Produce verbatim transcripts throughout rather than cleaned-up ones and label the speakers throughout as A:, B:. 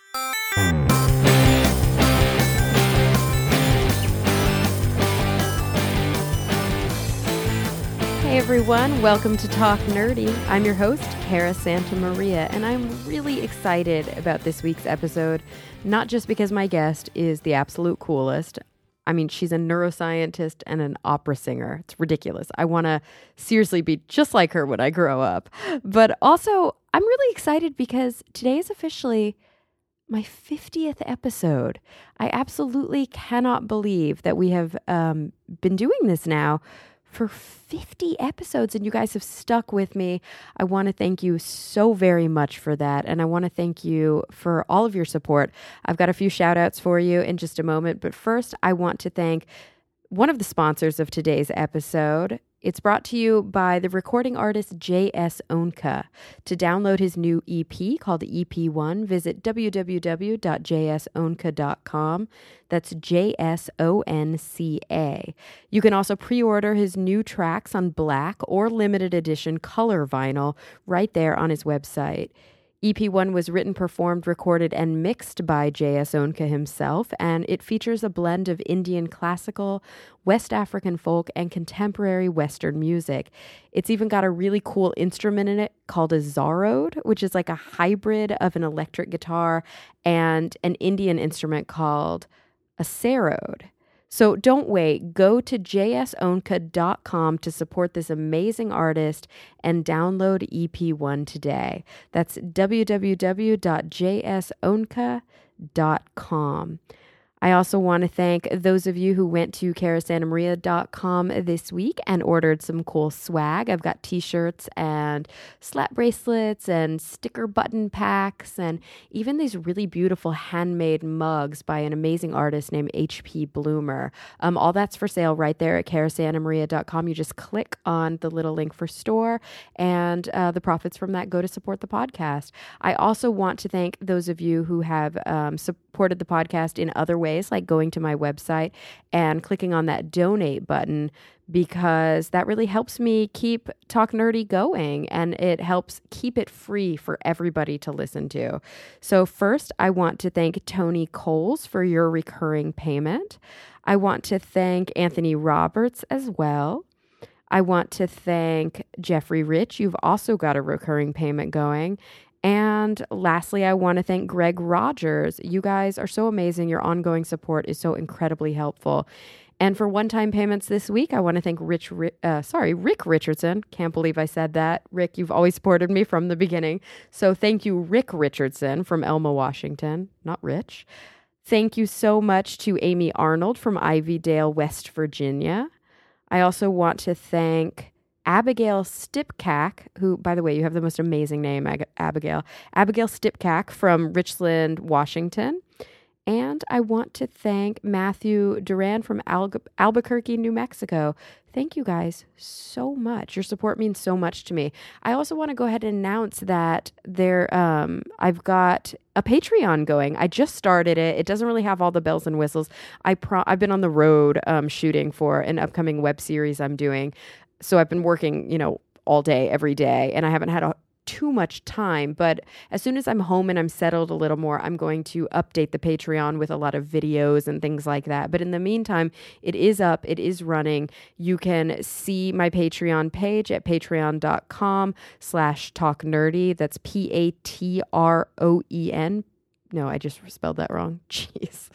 A: Hey everyone, welcome to Talk Nerdy. I'm your host, Cara Santa Maria, and I'm really excited about this week's episode, not just because my guest is the absolute coolest. I mean, she's a neuroscientist and an opera singer. It's ridiculous. I want to seriously be just like her when I grow up. But also, I'm really excited because today is officially my fiftieth episode. I absolutely cannot believe that we have um, been doing this now for fifty episodes, and you guys have stuck with me. I want to thank you so very much for that, and I want to thank you for all of your support. I've got a few shout outs for you in just a moment, but first I want to thank one of the sponsors of today's episode. It's brought to you by the recording artist J S Onka. To download his new E P called E P one, visit w w w dot j s onka dot com. That's J S O N C A. You can also pre-order his new tracks on black or limited edition color vinyl right there on his website. E P one was written, performed, recorded, and mixed by J S Onka himself, and it features a blend of Indian classical, West African folk, and contemporary Western music. It's even got a really cool instrument in it called a zarod, which is like a hybrid of an electric guitar and an Indian instrument called a sarod. So don't wait. Go to j s onka dot com to support this amazing artist and download E P one today. That's w w w dot j s onka dot com. I also want to thank those of you who went to cara santa maria dot com this week and ordered some cool swag. I've got t-shirts and slap bracelets and sticker button packs and even these really beautiful handmade mugs by an amazing artist named H P Bloomer. Um, all that's for sale right there at cara santa maria dot com. You just click on the little link for store, and uh, the profits from that go to support the podcast. I also want to thank those of you who have um, supported the podcast in other ways, like going to my website and clicking on that donate button, because that really helps me keep Talk Nerdy going, and it helps keep it free for everybody to listen to. So first, I want to thank Tony Coles for your recurring payment. I want to thank Anthony Roberts as well. I want to thank Jeffrey Rich. You've also got a recurring payment going. And lastly, I want to thank Greg Rogers. You guys are so amazing. Your ongoing support is so incredibly helpful. And for one-time payments this week, I want to thank Rich, uh, sorry, Rick Richardson. Can't believe I said that. Rick, you've always supported me from the beginning. So thank you, Rick Richardson from Elma, Washington, not Rich. Thank you so much to Amy Arnold from Ivydale, West Virginia. I also want to thank Abigail Stipkak, who, by the way, you have the most amazing name, Ag- Abigail. Abigail Stipkak from Richland, Washington. And I want to thank Matthew Duran from Al- Albuquerque, New Mexico. Thank you guys so much. Your support means so much to me. I also want to go ahead and announce that there, um, I've got a Patreon going. I just started it. It doesn't really have all the bells and whistles. I pro- I've been on the road um, shooting for an upcoming web series I'm doing. So I've been working, you know, all day, every day, and I haven't had a, too much time. But as soon as I'm home and I'm settled a little more, I'm going to update the Patreon with a lot of videos and things like that. But in the meantime, it is up. It is running. You can see my Patreon page at patreon dot com slash talk nerdy. That's P A T R O E N. No, I just spelled that wrong. Jeez.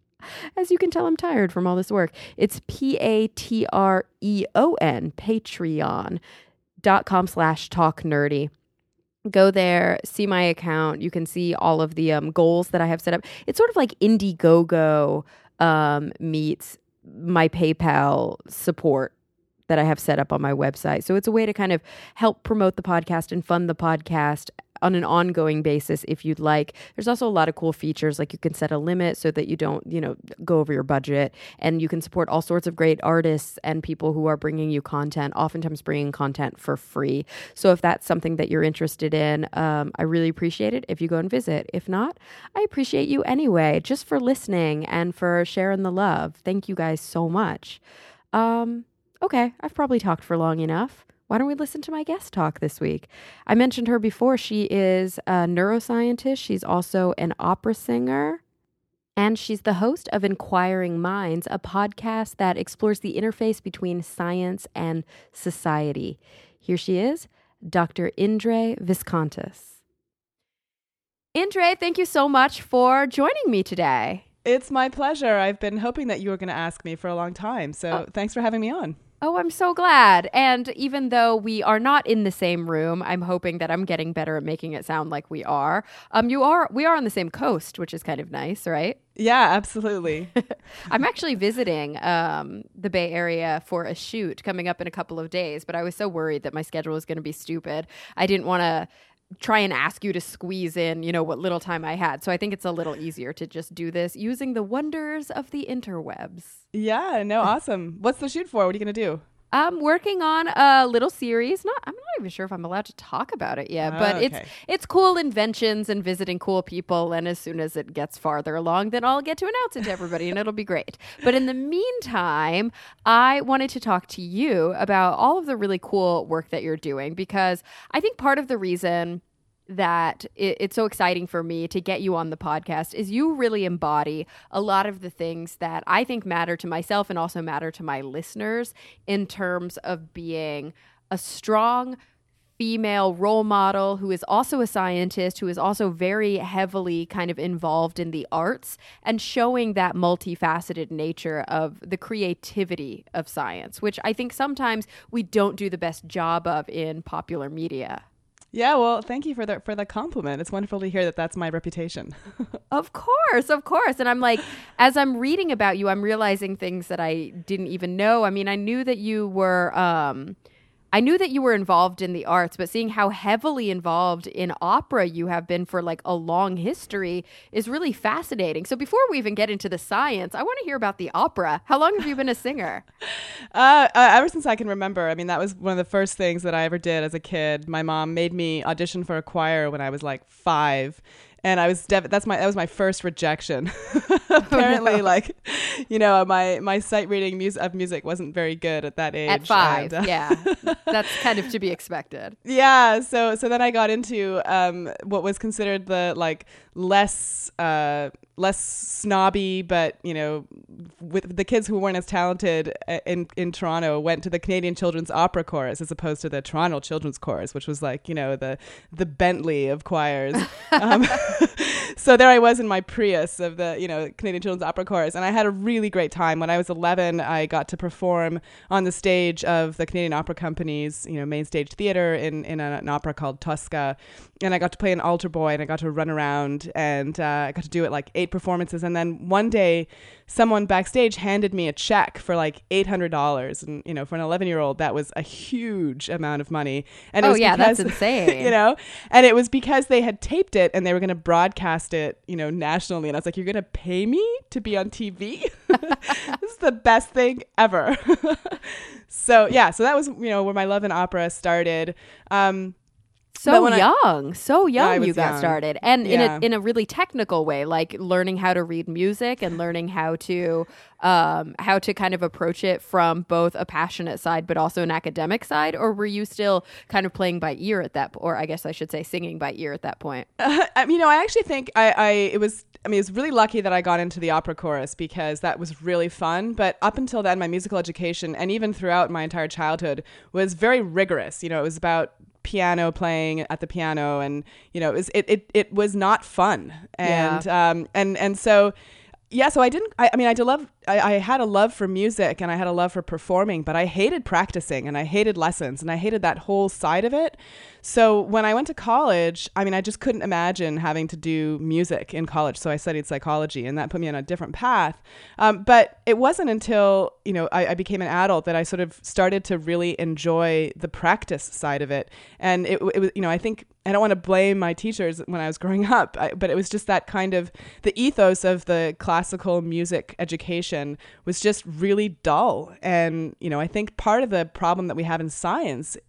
A: As you can tell, I'm tired from all this work. It's P A T R E O N, patreon dot com slash talk nerdy. Go there, see my account. You can see all of the um, goals that I have set up. It's sort of like Indiegogo um, meets my PayPal support that I have set up on my website. So it's a way to kind of help promote the podcast and fund the podcast on an ongoing basis if you'd like. There's also a lot of cool features, like you can set a limit so that you don't, you know, go over your budget, and you can support all sorts of great artists and people who are bringing you content, oftentimes bringing content for free. So if that's something that you're interested in, um, I really appreciate it if you go and visit. If not, I appreciate you anyway, just for listening and for sharing the love. Thank you guys so much. Um, okay, I've probably talked for long enough. why don't we listen to my guest talk this week? I mentioned her before. She is a neuroscientist. She's also an opera singer. And she's the host of Inquiring Minds, a podcast that explores the interface between science and society. Here she is, Doctor Indre Viskontas. Indre, thank you so much for joining me today.
B: It's my pleasure. I've been hoping that you were going to ask me for a long time. So oh. thanks for having me on.
A: Oh, I'm so glad. And even though we are not in the same room, I'm hoping that I'm getting better at making it sound like we are. Um, you are. We are on the same coast, which is kind of nice, right?
B: Yeah, absolutely.
A: I'm actually visiting um, the Bay Area for a shoot coming up in a couple of days, but I was so worried that my schedule was going to be stupid. I didn't want to try and ask you to squeeze in, you know, what little time I had. So I think it's a little easier to just do this using the wonders of the interwebs.
B: Yeah, no, awesome. What's the shoot for? What are you going to do?
A: I'm working on a little series. Not, I'm not even sure if I'm allowed to talk about it yet,
B: oh,
A: but
B: okay.
A: it's it's cool inventions and visiting cool people. And as soon as it gets farther along, then I'll get to announce it to everybody, and it'll be great. But in the meantime, I wanted to talk to you about all of the really cool work that you're doing, because I think part of the reason that it, it's so exciting for me to get you on the podcast is you really embody a lot of the things that I think matter to myself and also matter to my listeners in terms of being a strong female role model who is also a scientist, who is also very heavily kind of involved in the arts, and showing that multifaceted nature of the creativity of science, which I think sometimes we don't do the best job of in popular media.
B: Yeah, well, thank you for the for the compliment. It's wonderful to hear that that's my reputation.
A: Of course, of course. And I'm like, as I'm reading about you, I'm realizing things that I didn't even know. I mean, I knew that you were, um, I knew that you were involved in the arts, but seeing how heavily involved in opera you have been for like a long history is really fascinating. So before we even get into the science, I want to hear about the opera. How long have you been a singer?
B: Uh, uh, ever since I can remember. I mean, that was one of the first things that I ever did as a kid. My mom made me audition for a choir when I was like five. And I was dev- that's my that was my first rejection. Apparently, oh, no. like, you know, my my sight reading mus- of music wasn't very good at that age.
A: At five, and, uh, yeah, that's kind of to be expected.
B: Yeah, so so then I got into um, what was considered the like less uh, less snobby, but you know, with the kids who weren't as talented in in Toronto went to the Canadian Children's Opera Chorus as opposed to the Toronto Children's Chorus, which was like, you know, the the Bentley of choirs. Um, so there I was in my Prius of the, you know, Canadian Children's Opera Chorus, and I had a really great time. When I was eleven, I got to perform on the stage of the Canadian Opera Company's, you know, main stage theater in in a, an opera called Tosca, and I got to play an altar boy, and I got to run around, and uh, I got to do it like eight performances, and then one day, someone backstage handed me a check for like eight hundred dollars, and you know, for an eleven-year-old, that was a huge amount of money. And it
A: oh
B: was
A: yeah,
B: because,
A: that's insane.
B: You know, and it was because they had taped it and they were going to broadcast it, you know, nationally. And I was like, you're going to pay me to be on T V? This is the best thing ever. So yeah, so that was, you know, where my love in opera started. Um,
A: So young, I, so young you got
B: young.
A: started. And
B: yeah.
A: in a in a really technical way, like learning how to read music and learning how to um, how to kind of approach it from both a passionate side but also an academic side? Or were you still kind of playing by ear at that, or I guess I should say singing by ear at that point?
B: Uh, you know, I actually think I, I it was I mean, it was really lucky that I got into the opera chorus because that was really fun. But up until then, my musical education, and even throughout my entire childhood, was very rigorous. You know, it was about piano playing at the piano, and you know, it was it it, it was not fun. And yeah. um and and so yeah, so I didn't I, I mean I did love I, I had a love for music and I had a love for performing, but I hated practicing and I hated lessons and I hated that whole side of it. So when I went to college, I mean, I just couldn't imagine having to do music in college. So I studied psychology, and that put me on a different path. Um, but it wasn't until, you know, I, I became an adult that I sort of started to really enjoy the practice side of it. And it, it was, you know, I think, I don't want to blame my teachers when I was growing up, I, but it was just that kind of, the ethos of the classical music education was just really dull. And, you know, I think part of the problem that we have in science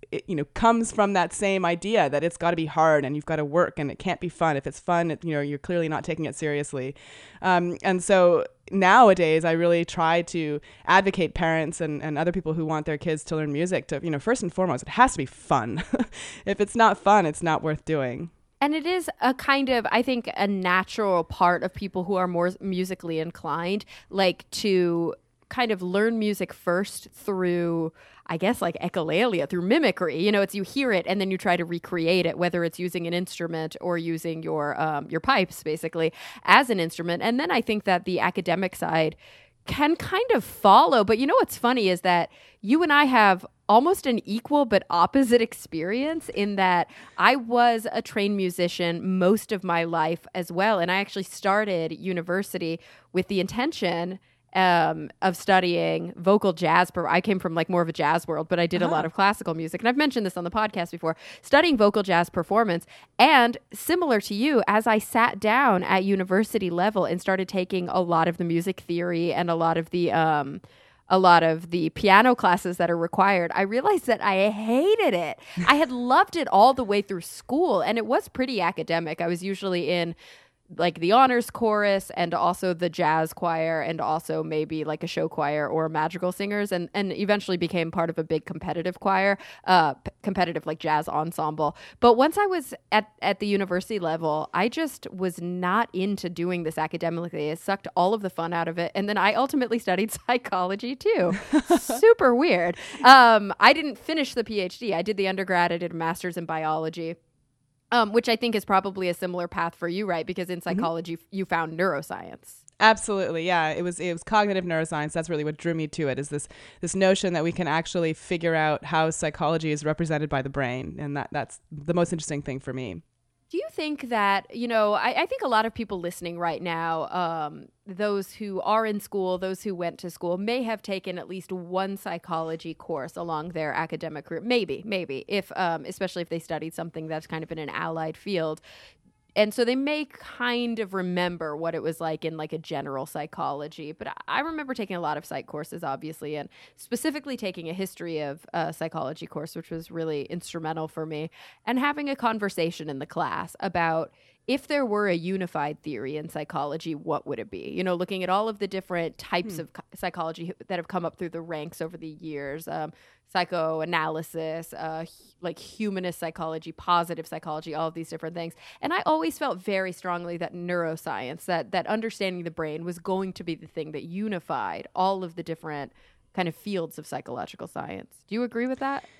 B: it, you know, comes from that same idea that it's got to be hard and you've got to work and it can't be fun. If it's fun, it, you know, you're clearly not taking it seriously. Um, and so nowadays I really try to advocate parents and, and other people who want their kids to learn music to, you know, first and foremost, it has to be fun. If it's not fun, it's not worth doing.
A: And it is a kind of, I think, a natural part of people who are more musically inclined, like to kind of learn music first through, I guess, like echolalia, through mimicry. You know, it's you hear it and then you try to recreate it, whether it's using an instrument or using your um, your pipes, basically, as an instrument. And then I think that the academic side can kind of follow. But you know what's funny is that you and I have almost an equal but opposite experience in that I was a trained musician most of my life as well. And I actually started university with the intention um, of studying vocal jazz. I came from like more of a jazz world, but I did uh-huh. a lot of classical music. And I've mentioned this on the podcast before, studying vocal jazz performance. And similar to you, as I sat down at university level and started taking a lot of the music theory and a lot of the um, a lot of the piano classes that are required, I realized that I hated it. I had loved it all the way through school, and it was pretty academic. I was usually in like the honors chorus and also the jazz choir and also maybe like a show choir or madrigal singers, and and eventually became part of a big competitive choir, uh, p- competitive like jazz ensemble. But once I was at, at the university level, I just was not into doing this academically. It sucked all of the fun out of it. And then I ultimately studied psychology too. Super weird. Um, I didn't finish the PhD. I did the undergrad, I did a master's in biology. Um, which I think is probably a similar path for you, right? Because in psychology, mm-hmm. you found neuroscience.
B: Absolutely, yeah. It was it was cognitive neuroscience. That's really what drew me to it. Is this this notion that we can actually figure out how psychology is represented by the brain, and that that's the most interesting thing for me.
A: Do you think that, you know, I, I think a lot of people listening right now, um, those who are in school, those who went to school, may have taken at least one psychology course along their academic career. Maybe, maybe, if um, especially if they studied something that's kind of in an allied field. And so they may kind of remember what it was like in like a general psychology. But I remember taking a lot of psych courses, obviously, and specifically taking a history of uh, psychology course, which was really instrumental for me, and having a conversation in the class about if there were a unified theory in psychology, what would it be? You know, looking at all of the different types hmm. of psychology that have come up through the ranks over the years, um, psychoanalysis, uh, like humanist psychology, positive psychology, all of these different things. And I always felt very strongly that neuroscience, that that understanding the brain was going to be the thing that unified all of the different kind of fields of psychological science. Do you agree with that?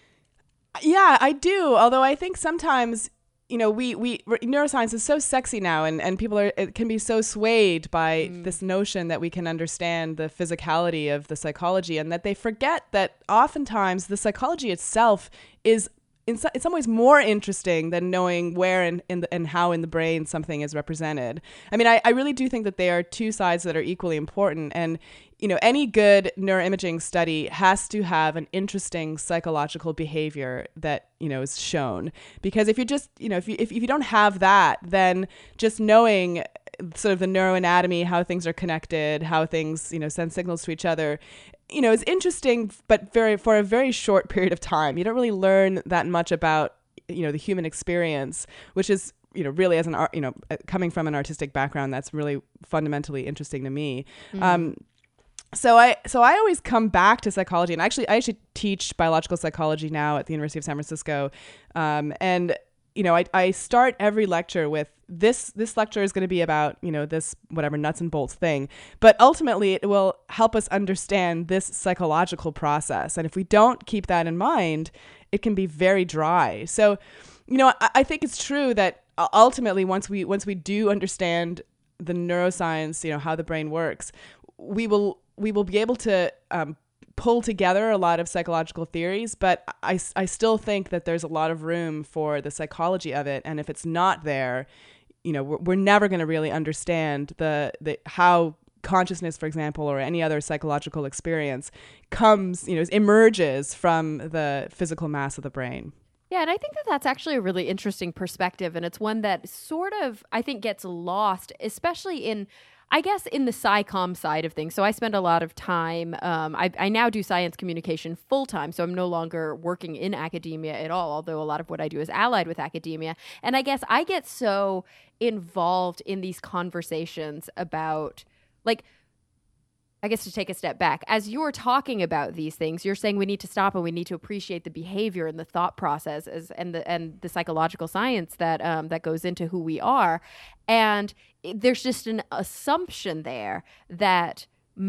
B: Yeah, I do. Although I think sometimes, you know, we, we neuroscience is so sexy now, and, and people are it can be so swayed by mm. this notion that we can understand the physicality of the psychology, and that they forget that oftentimes the psychology itself is in, so, in some ways more interesting than knowing where and in the, and how in the brain something is represented. I mean, I, I really do think that they are two sides that are equally important, and you know, any good neuroimaging study has to have an interesting psychological behavior that, you know, is shown. Because if you just, you know, if you if, if you don't have that, then just knowing sort of the neuroanatomy, how things are connected, how things, you know, send signals to each other, you know, is interesting, but very for a very short period of time. You don't really learn that much about, you know, the human experience, which is, you know, really as an art, you know, coming from an artistic background, that's really fundamentally interesting to me. Mm-hmm. Um, So I so I always come back to psychology, and actually I actually teach biological psychology now at the University of San Francisco, um, and you know I, I start every lecture with this this lecture is going to be about, you know, this whatever nuts and bolts thing, but ultimately it will help us understand this psychological process, and if we don't keep that in mind, it can be very dry. So, you know, I, I think it's true that ultimately once we once we do understand the neuroscience, you know, how the brain works, we will. we will be able to um, pull together a lot of psychological theories, but I, I still think that there's a lot of room for the psychology of it. And if it's not there, you know, we're, we're never going to really understand the, the how consciousness, for example, or any other psychological experience comes, you know, emerges from the physical mass of the brain.
A: Yeah, and I think that that's actually a really interesting perspective, and it's one that sort of, I think, gets lost, especially in I guess in the SciComm side of things, so I spend a lot of time, um, I, I now do science communication full time, so I'm no longer working in academia at all, although a lot of what I do is allied with academia. And I guess I get so involved in these conversations about, like, I guess to take a step back, as you're talking about these things, you're saying we need to stop and we need to appreciate the behavior and the thought process as, and the and the psychological science that um, that goes into who we are. And it, there's just an assumption there that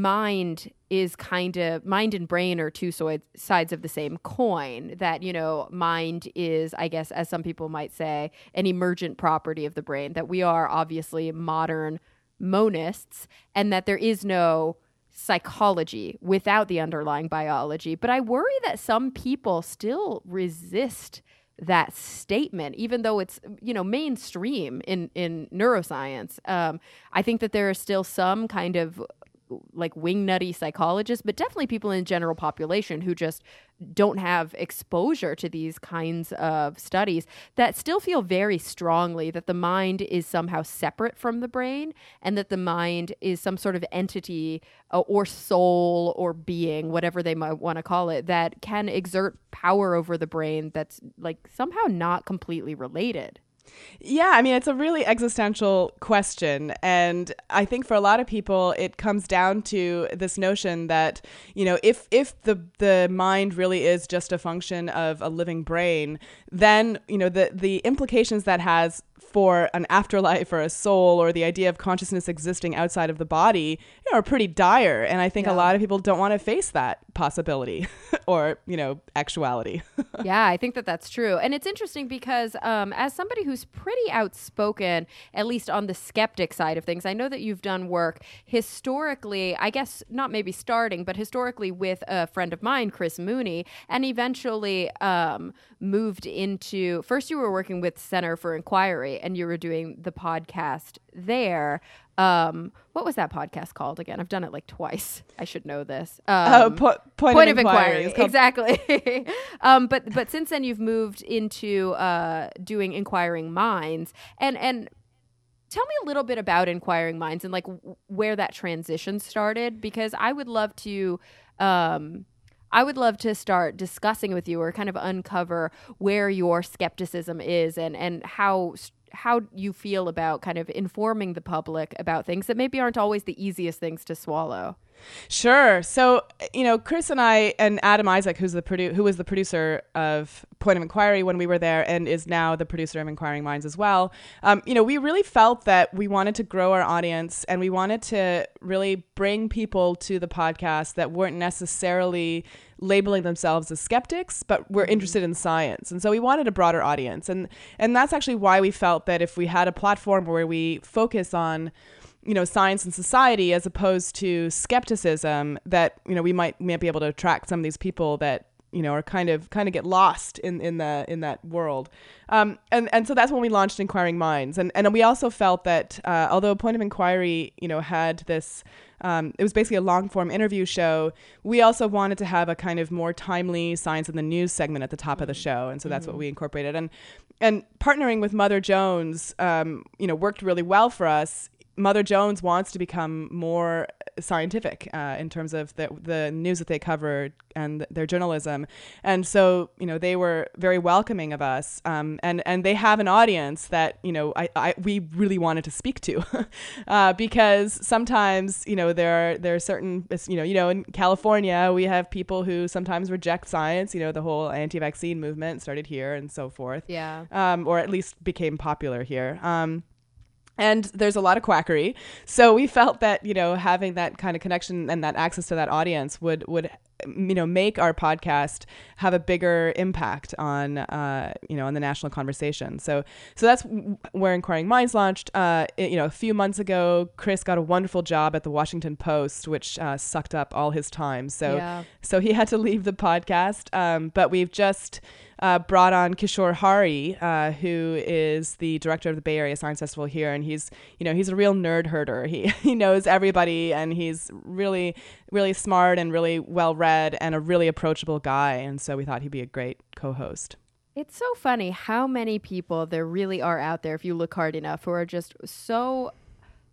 A: mind is kind of, mind and brain are two so- sides of the same coin, that, you know, mind is, I guess, as some people might say, an emergent property of the brain, that we are obviously modern monists, and that there is no psychology without the underlying biology. But I worry that some people still resist that statement, even though it's, you know, mainstream in, in neuroscience. Um, I think that there are still some kind of like wingnutty psychologists, but definitely people in general population who just don't have exposure to these kinds of studies that still feel very strongly that the mind is somehow separate from the brain, and that the mind is some sort of entity uh, or soul or being, whatever they might want to call it, that can exert power over the brain that's like somehow not completely related.
B: Yeah, I mean, it's a really existential question. And I think for a lot of people, it comes down to this notion that, you know, if if the the mind really is just a function of a living brain, then, you know, the, the implications that has for an afterlife or a soul, or the idea of consciousness existing outside of the body, you know, are pretty dire. And I think yeah. a lot of people don't want to face that possibility or, you know, actuality.
A: Yeah, I think that that's true. And it's interesting because um, as somebody who's pretty outspoken, at least on the skeptic side of things, I know that you've done work historically, I guess not maybe starting, but historically with a friend of mine, Chris Mooney, and eventually um, moved into, first you were working with Center for Inquiry and you were doing the podcast there. Um, what was that podcast called again? I've done it like twice. I should know this. Um,
B: uh, po- point, point of, of inquiry.
A: inquiry. Exactly. um, but but since then you've moved into uh, doing Inquiring Minds, and and tell me a little bit about Inquiring Minds and like w- where that transition started, because I would love to. Um, I would love to start discussing with you, or kind of uncover where your skepticism is, and and how. St- how you feel about kind of informing the public about things that maybe aren't always the easiest things to swallow.
B: Sure. So, you know, Chris and I and Adam Isaac, who's the produ- who was the producer of Point of Inquiry when we were there, and is now the producer of Inquiring Minds as well. Um, you know, we really felt that we wanted to grow our audience, and we wanted to really bring people to the podcast that weren't necessarily labeling themselves as skeptics, but were interested in science. And so we wanted a broader audience. And and that's actually why we felt that if we had a platform where we focus on, you know, science and society as opposed to skepticism, that, you know, we might, might be able to attract some of these people that, you know, are kind of kind of get lost in, in the in that world. Um, and, and so that's when we launched Inquiring Minds. And and we also felt that uh, although Point of Inquiry, you know, had this, um, it was basically a long form interview show, we also wanted to have a kind of more timely science in the news segment at the top mm-hmm. of the show. And so that's mm-hmm. what we incorporated. And and partnering with Mother Jones, um, you know, worked really well for us. Mother Jones wants to become more scientific uh, in terms of the the news that they cover and their journalism, and so, you know, they were very welcoming of us, um, and and they have an audience that, you know, I, I we really wanted to speak to, uh, because sometimes, you know, there are there are certain, you know you know in California we have people who sometimes reject science. You know, the whole anti-vaccine movement started here and so forth,
A: yeah,
B: um, or at least became popular here. Um, And there's a lot of quackery. So we felt that, you know, having that kind of connection and that access to that audience would, would you know, make our podcast have a bigger impact on, uh, you know, on the national conversation. So so that's where Inquiring Minds launched. Uh, it, you know, a few months ago, Chris got a wonderful job at the Washington Post, which uh, sucked up all his time. So,
A: yeah.
B: so he had to leave the podcast. Um, but we've just... Uh, brought on Kishore Hari, uh, who is the director of the Bay Area Science Festival here, and he's, you know, he's a real nerd herder. He he knows everybody, and he's really, really smart and really well read, and a really approachable guy. And so we thought he'd be a great co-host.
A: It's so funny how many people there really are out there, if you look hard enough, who are just so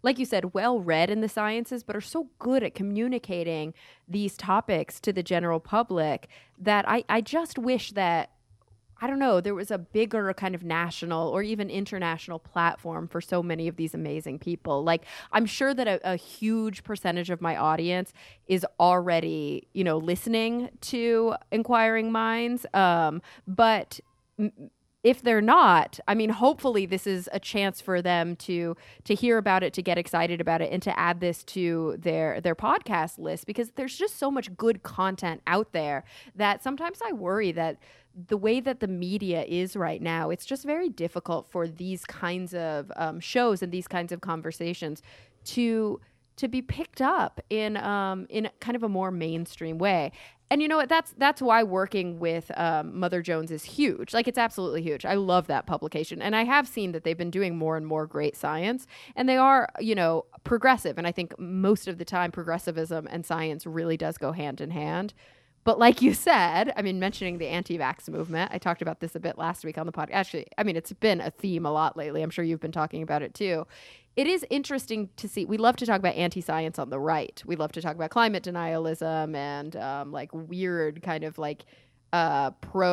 A: like you said, well read in the sciences, but are so good at communicating these topics to the general public that I, I just wish that, I don't know, there was a bigger kind of national or even international platform for so many of these amazing people. Like, I'm sure that a, a huge percentage of my audience is already, you know, listening to Inquiring Minds. Um, but m- if they're not, I mean, hopefully this is a chance for them to to hear about it, to get excited about it, and to add this to their their podcast list, because there's just so much good content out there that sometimes I worry that the way that the media is right now, it's just very difficult for these kinds of um, shows and these kinds of conversations to to be picked up in um, in kind of a more mainstream way. And you know what? That's that's why working with um, Mother Jones is huge. Like, it's absolutely huge. I love that publication. And I have seen that they've been doing more and more great science. And they are, you know, progressive. And I think most of the time progressivism and science really does go hand in hand. But like you said, I mean, mentioning the anti-vax movement, I talked about this a bit last week on the podcast. Actually, I mean, it's been a theme a lot lately. I'm sure you've been talking about it too. It is interesting to see. We love to talk about anti-science on the right. We love to talk about climate denialism and um, like weird kind of like uh,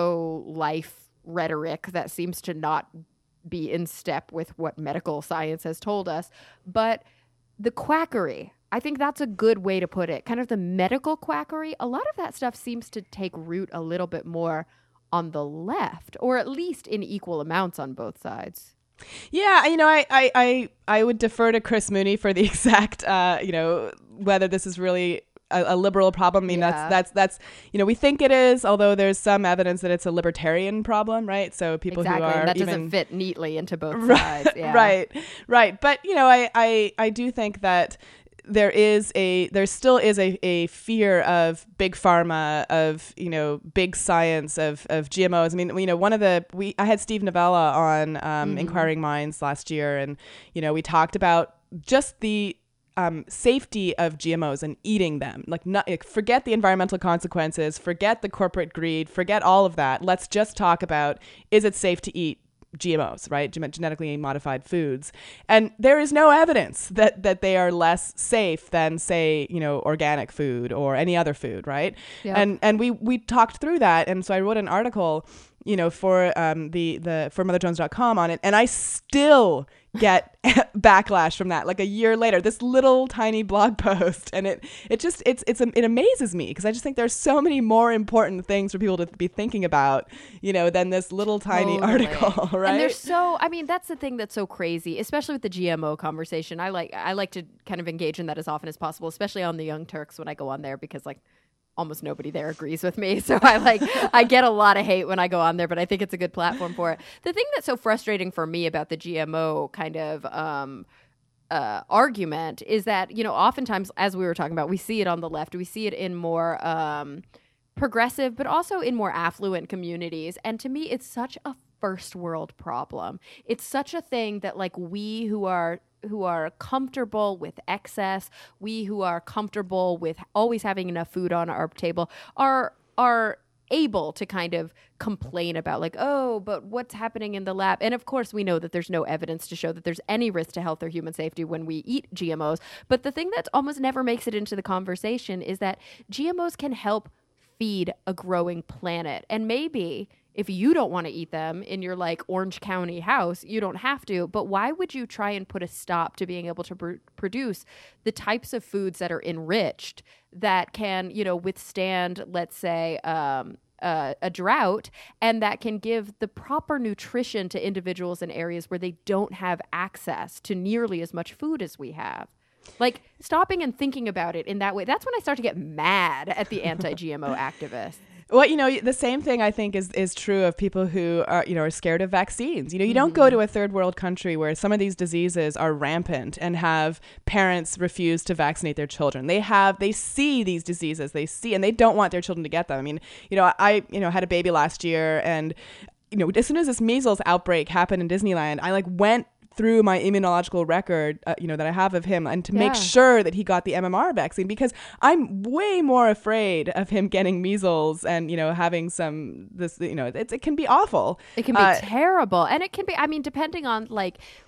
A: pro-life rhetoric that seems to not be in step with what medical science has told us. But the quackery, I think that's a good way to put it. Kind of the medical quackery, a lot of that stuff seems to take root a little bit more on the left, or at least in equal amounts on both sides.
B: Yeah, you know, I, I, I, I would defer to Chris Mooney for the exact, uh, you know, whether this is really a, a liberal problem. I mean, yeah. that's, that's, that's, you know, we think it is, although there's some evidence that it's a libertarian problem, right? So people
A: exactly,
B: who are
A: and that
B: even,
A: doesn't fit neatly into both
B: right,
A: sides. Yeah.
B: Right, right. But, you know, I, I, I do think that there is a there still is a, a fear of big pharma, of, you know, big science, of, of G M Os. I mean, you know, one of the we I had Steve Novella on um, mm-hmm. Inquiring Minds last year, and, you know, we talked about just the um, safety of G M Os and eating them. Like, not, like, forget the environmental consequences, forget the corporate greed, forget all of that. Let's just talk about, is it safe to eat G M Os, right? Genetically modified foods. And there is no evidence that, that they are less safe than, say, you know, organic food or any other food, right? Yep. And and we we talked through that. And so I wrote an article, you know, for um the the for mother jones dot com on it. And I still get backlash from that, like a year later, this little tiny blog post. And it it just it's it's it amazes me, because I just think there's so many more important things for people to be thinking about, you know, than this little tiny totally. article, right?
A: And there's so, I mean, that's the thing that's so crazy, especially with the G M O conversation. I like I like to kind of engage in that as often as possible, especially on the Young Turks when I go on there, because like almost nobody there agrees with me. So I like, I get a lot of hate when I go on there, but I think it's a good platform for it. The thing that's so frustrating for me about the G M O kind of um, uh, argument is that, you know, oftentimes, as we were talking about, we see it on the left, we see it in more um, progressive, but also in more affluent communities. And to me, it's such a first world problem. It's such a thing that like we who are who are comfortable with excess, we who are comfortable with always having enough food on our table are are able to kind of complain about like, oh, but what's happening in the lab? And of course, we know that there's no evidence to show that there's any risk to health or human safety when we eat G M Os. But the thing that almost never makes it into the conversation is that G M Os can help feed a growing planet. And maybe if you don't want to eat them in your like Orange County house, you don't have to. But why would you try and put a stop to being able to pr- produce the types of foods that are enriched that can, you know, withstand, let's say, um, uh, a drought, and that can give the proper nutrition to individuals in areas where they don't have access to nearly as much food as we have? Like, stopping and thinking about it in that way, that's when I start to get mad at the anti-G M O activists.
B: Well, you know, the same thing I think is, is true of people who are, you know, are scared of vaccines. You know, you mm-hmm. don't go to a third world country where some of these diseases are rampant and have parents refuse to vaccinate their children. They have, they see these diseases, they see, and they don't want their children to get them. I mean, you know, I, you know, had a baby last year, and, you know, as soon as this measles outbreak happened in Disneyland, I like went through my immunological record, uh, you know, that I have of him, and to yeah. make sure that he got the M M R vaccine, because I'm way more afraid of him getting measles and, you know, having some, this, you know, it, it can be awful.
A: It can be uh, terrible. And it can be, I mean, depending on like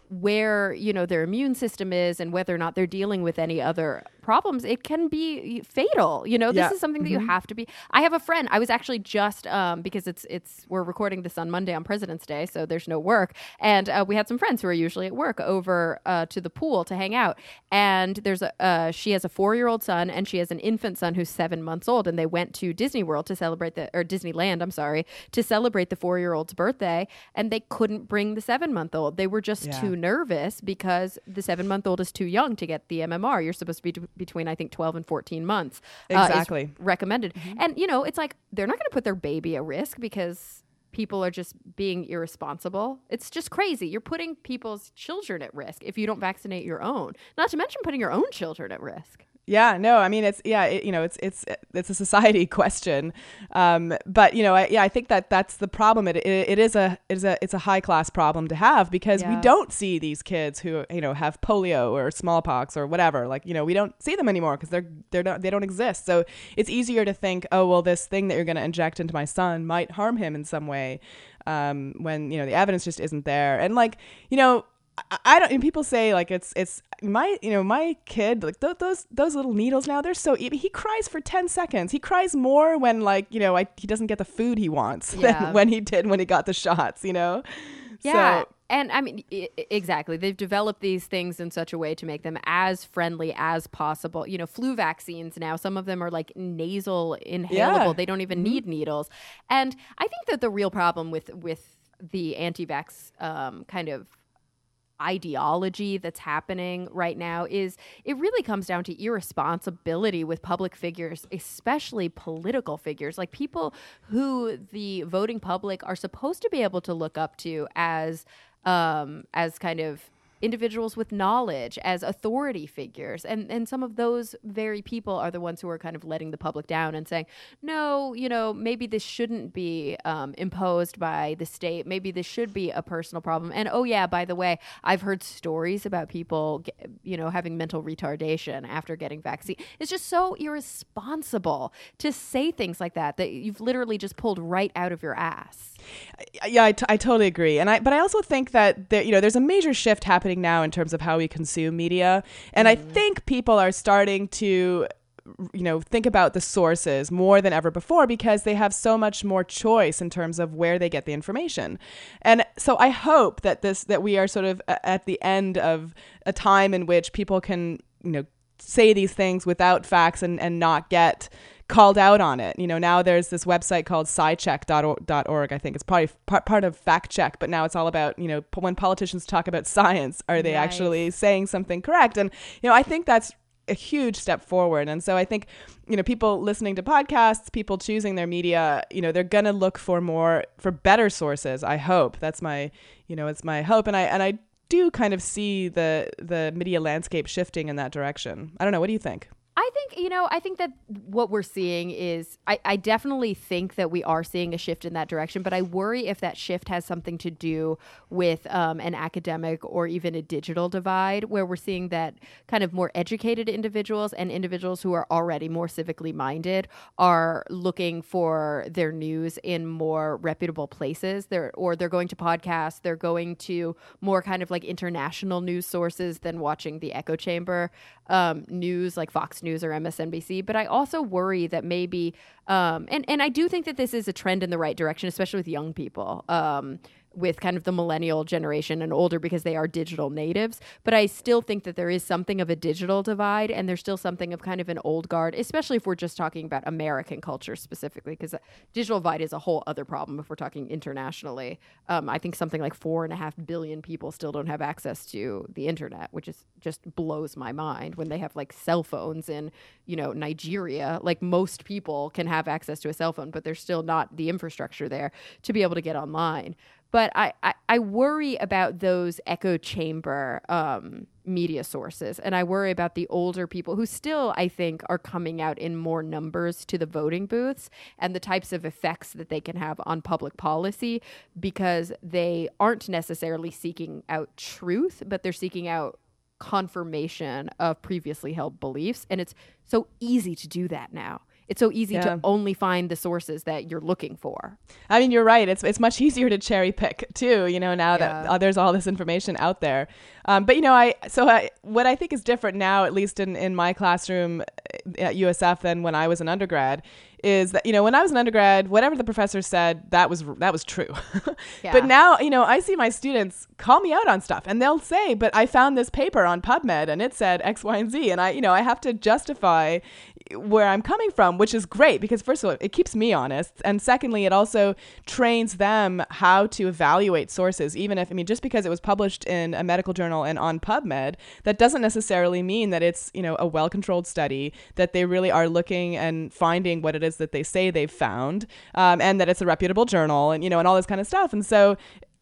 A: where, you know, their immune system is and whether or not they're dealing with any other problems, it can be fatal. You know, this
B: Yeah.
A: is something that
B: Mm-hmm.
A: you have to be. I have a friend. I was actually just um, because it's it's we're recording this on Monday on President's Day, so there's no work, and uh, we had some friends who are usually at work over uh, to the pool to hang out. And there's a uh, she has a four year old son and she has an infant son who's seven months old, and they went to Disney World to celebrate the or Disneyland, I'm sorry, to celebrate the four year old's birthday, and they couldn't bring the seven month old. They were just
B: Yeah.
A: too nervous because the seven month old is too young to get the M M R. You're supposed to be t- between, I think, twelve and fourteen months. uh, is
B: Exactly.
A: recommended. And, you know, it's like they're not going to put their baby at risk because people are just being irresponsible. It's just crazy. You're putting people's children at risk if you don't vaccinate your own, not to mention putting your own children at risk.
B: Yeah, no, I mean, it's, yeah, it, you know, it's, it's, it's a society question. Um, but, you know, I, yeah, I think that that's the problem. It, it, it is a, it is a, it's a high class problem to have because
A: Yeah.
B: we don't see these kids who, you know, have polio or smallpox or whatever. Like, you know, we don't see them anymore because they're, they're not, they don't exist. So it's easier to think, oh, well, this thing that you're going to inject into my son might harm him in some way. Um, when, you know, the evidence just isn't there. And like, you know, I, I don't, and people say like, it's, it's my, you know, my kid, like th- those, those little needles now, they're so, e- he cries for ten seconds. He cries more when like, you know, I, he doesn't get the food he wants
A: Yeah.
B: than when he did when he got the shots, you know?
A: Yeah.
B: So,
A: And I mean, I- I- exactly. They've developed these things in such a way to make them as friendly as possible. You know, flu vaccines now, some of them are like nasal inhalable.
B: Yeah.
A: They don't even need needles. And I think that the real problem with, with the anti-vax um, kind of ideology that's happening right now is it really comes down to irresponsibility with public figures, especially political figures, like people who the voting public are supposed to be able to look up to as um, as kind of individuals with knowledge, as authority figures. And and some of those very people are the ones who are kind of letting the public down and saying, no, you know, maybe this shouldn't be um, imposed by the state. Maybe this should be a personal problem. And oh yeah, by the way, I've heard stories about people, ge- you know, having mental retardation after getting vaccine. It's just so irresponsible to say things like that, that you've literally just pulled right out of your ass.
B: yeah, I, t- I totally agree. And I, but I also think that there, you know, there's a major shift happening now in terms of how we consume media. And mm-hmm. I think people are starting to, you know, think about the sources more than ever before because they have so much more choice in terms of where they get the information. And so I hope that this, that we are sort of at the end of a time in which people can, you know, say these things without facts and, and not get called out on it. You know, now there's this website called sci check dot org. I think it's probably part, part of Fact Check, but now it's all about, you know, p- when politicians talk about science, are they
A: Nice.
B: actually saying something correct? And, you know, I think that's a huge step forward. And so I think, you know, people listening to podcasts, people choosing their media, you know, they're going to look for more, for better sources. I hope. That's my, you know, it's my hope. And I, and I do kind of see the, the media landscape shifting in that direction. I don't know. What do you think?
A: I think, you know, I think that what we're seeing is, I, I definitely think that we are seeing a shift in that direction, but I worry if that shift has something to do with um, an academic or even a digital divide, where we're seeing that kind of more educated individuals and individuals who are already more civically minded are looking for their news in more reputable places. They're, or they're going to podcasts, they're going to more kind of like international news sources than watching the echo chamber um, news like Fox News or M S N B C. But I also worry that maybe, um, and, and I do think that this is a trend in the right direction, especially with young people, um, with kind of the millennial generation and older, because they are digital natives. But I still think that there is something of a digital divide, and there's still something of kind of an old guard, especially if we're just talking about American culture specifically, because digital divide is a whole other problem if we're talking internationally. Um, I think something like four and a half billion people still don't have access to the internet, which is just blows my mind when they have like cell phones in, you know, Nigeria. Like most people can have access to a cell phone, but there's still not the infrastructure there to be able to get online. But I, I, I worry about those echo chamber um, media sources. And I worry about the older people who still, I think, are coming out in more numbers to the voting booths and the types of effects that they can have on public policy, because they aren't necessarily seeking out truth, but they're seeking out confirmation of previously held beliefs. And it's so easy to do that now. it's so easy
B: Yeah.
A: to only find the sources that you're looking for.
B: I mean, you're right. It's it's much easier to cherry pick too, you know, now
A: Yeah.
B: that uh, there's all this information out there. Um, but, you know, I so I, what I think is different now, at least in, in my classroom at U S F than when I was an undergrad, is that, you know, when I was an undergrad, whatever the professor said, that was that was true.
A: Yeah.
B: But now, you know, I see my students call me out on stuff and they'll say, but I found this paper on PubMed and it said X, Y, and Z. And I, you know, I have to justify where I'm coming from, which is great because first of all, it keeps me honest. And secondly, it also trains them how to evaluate sources, even if, I mean, just because it was published in a medical journal and on PubMed, that doesn't necessarily mean that it's, you know, a well-controlled study, that they really are looking and finding what it is that they say they've found, um, and that it's a reputable journal and, you know, and all this kind of stuff. And so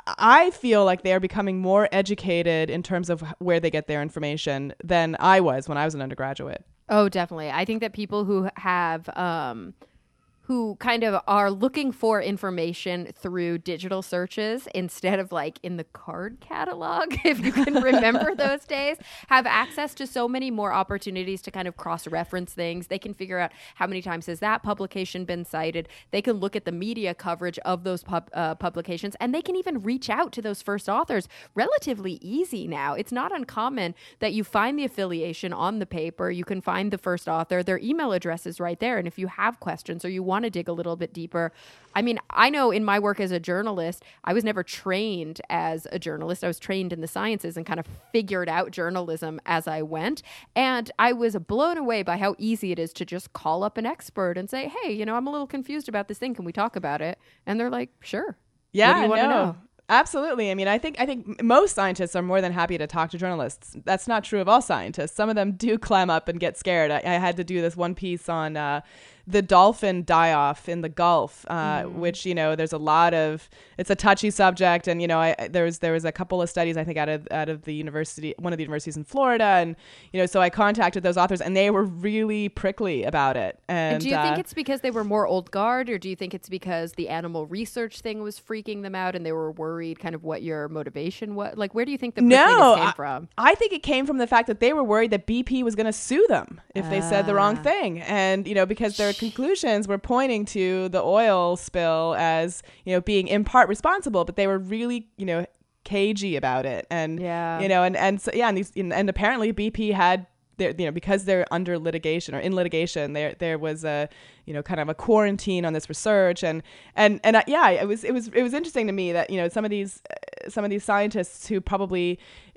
B: I feel like they are becoming more educated in terms of where they get their information than I was when I was an undergraduate.
A: Oh, definitely. I think that people who have, um, who kind of are looking for information through digital searches instead of like in the card catalog, if you can remember those days, have access to so many more opportunities to kind of cross-reference things. They can figure out how many times has that publication been cited. They can look at the media coverage of those pub, uh, publications, and they can even reach out to those first authors relatively easy now. It's not uncommon that you find the affiliation on the paper. You can find the first author. Their email address is right there. And if you have questions or you want want to dig a little bit deeper. I mean, I know in my work as a journalist, I was never trained as a journalist. I was trained in the sciences and kind of figured out journalism as I went. And I was blown away by how easy it is to just call up an expert and say, hey, you know, I'm a little confused about this thing. Can we talk about it? And they're like, sure.
B: Yeah,
A: what do you want
B: no.
A: to know?
B: Absolutely. I mean, I think I think most scientists are more than happy to talk to journalists. That's not true of all scientists. Some of them do clam up and get scared. I, I had to do this one piece on uh, the dolphin die-off in the Gulf, uh, mm. which, you know, there's a lot of, it's a touchy subject. And, you know, I, there was there was a couple of studies, I think, out of out of the university, one of the universities in Florida. And, you know, so I contacted those authors and they were really prickly about it. And,
A: and do you
B: uh,
A: think it's because they were more old guard, or do you think it's because the animal research thing was freaking them out and they were worried kind of what your motivation was? Like, where do you think the prickliness
B: no,
A: came
B: I,
A: from?
B: I think it came from the fact that they were worried that B P was going to sue them if uh. they said the wrong thing. And, you know, because their conclusions were pointing to the oil spill as, you know, being in part responsible, but they were really, you know, cagey about it. And,
A: yeah.
B: you know, and, and so, yeah, and, these, and apparently B P had, They're, you know, because they're under litigation or in litigation, there there was a, you know, kind of a quarantine on this research, and and and uh, yeah, it was it was it was interesting to me that, you know, some of these uh, some of these scientists who probably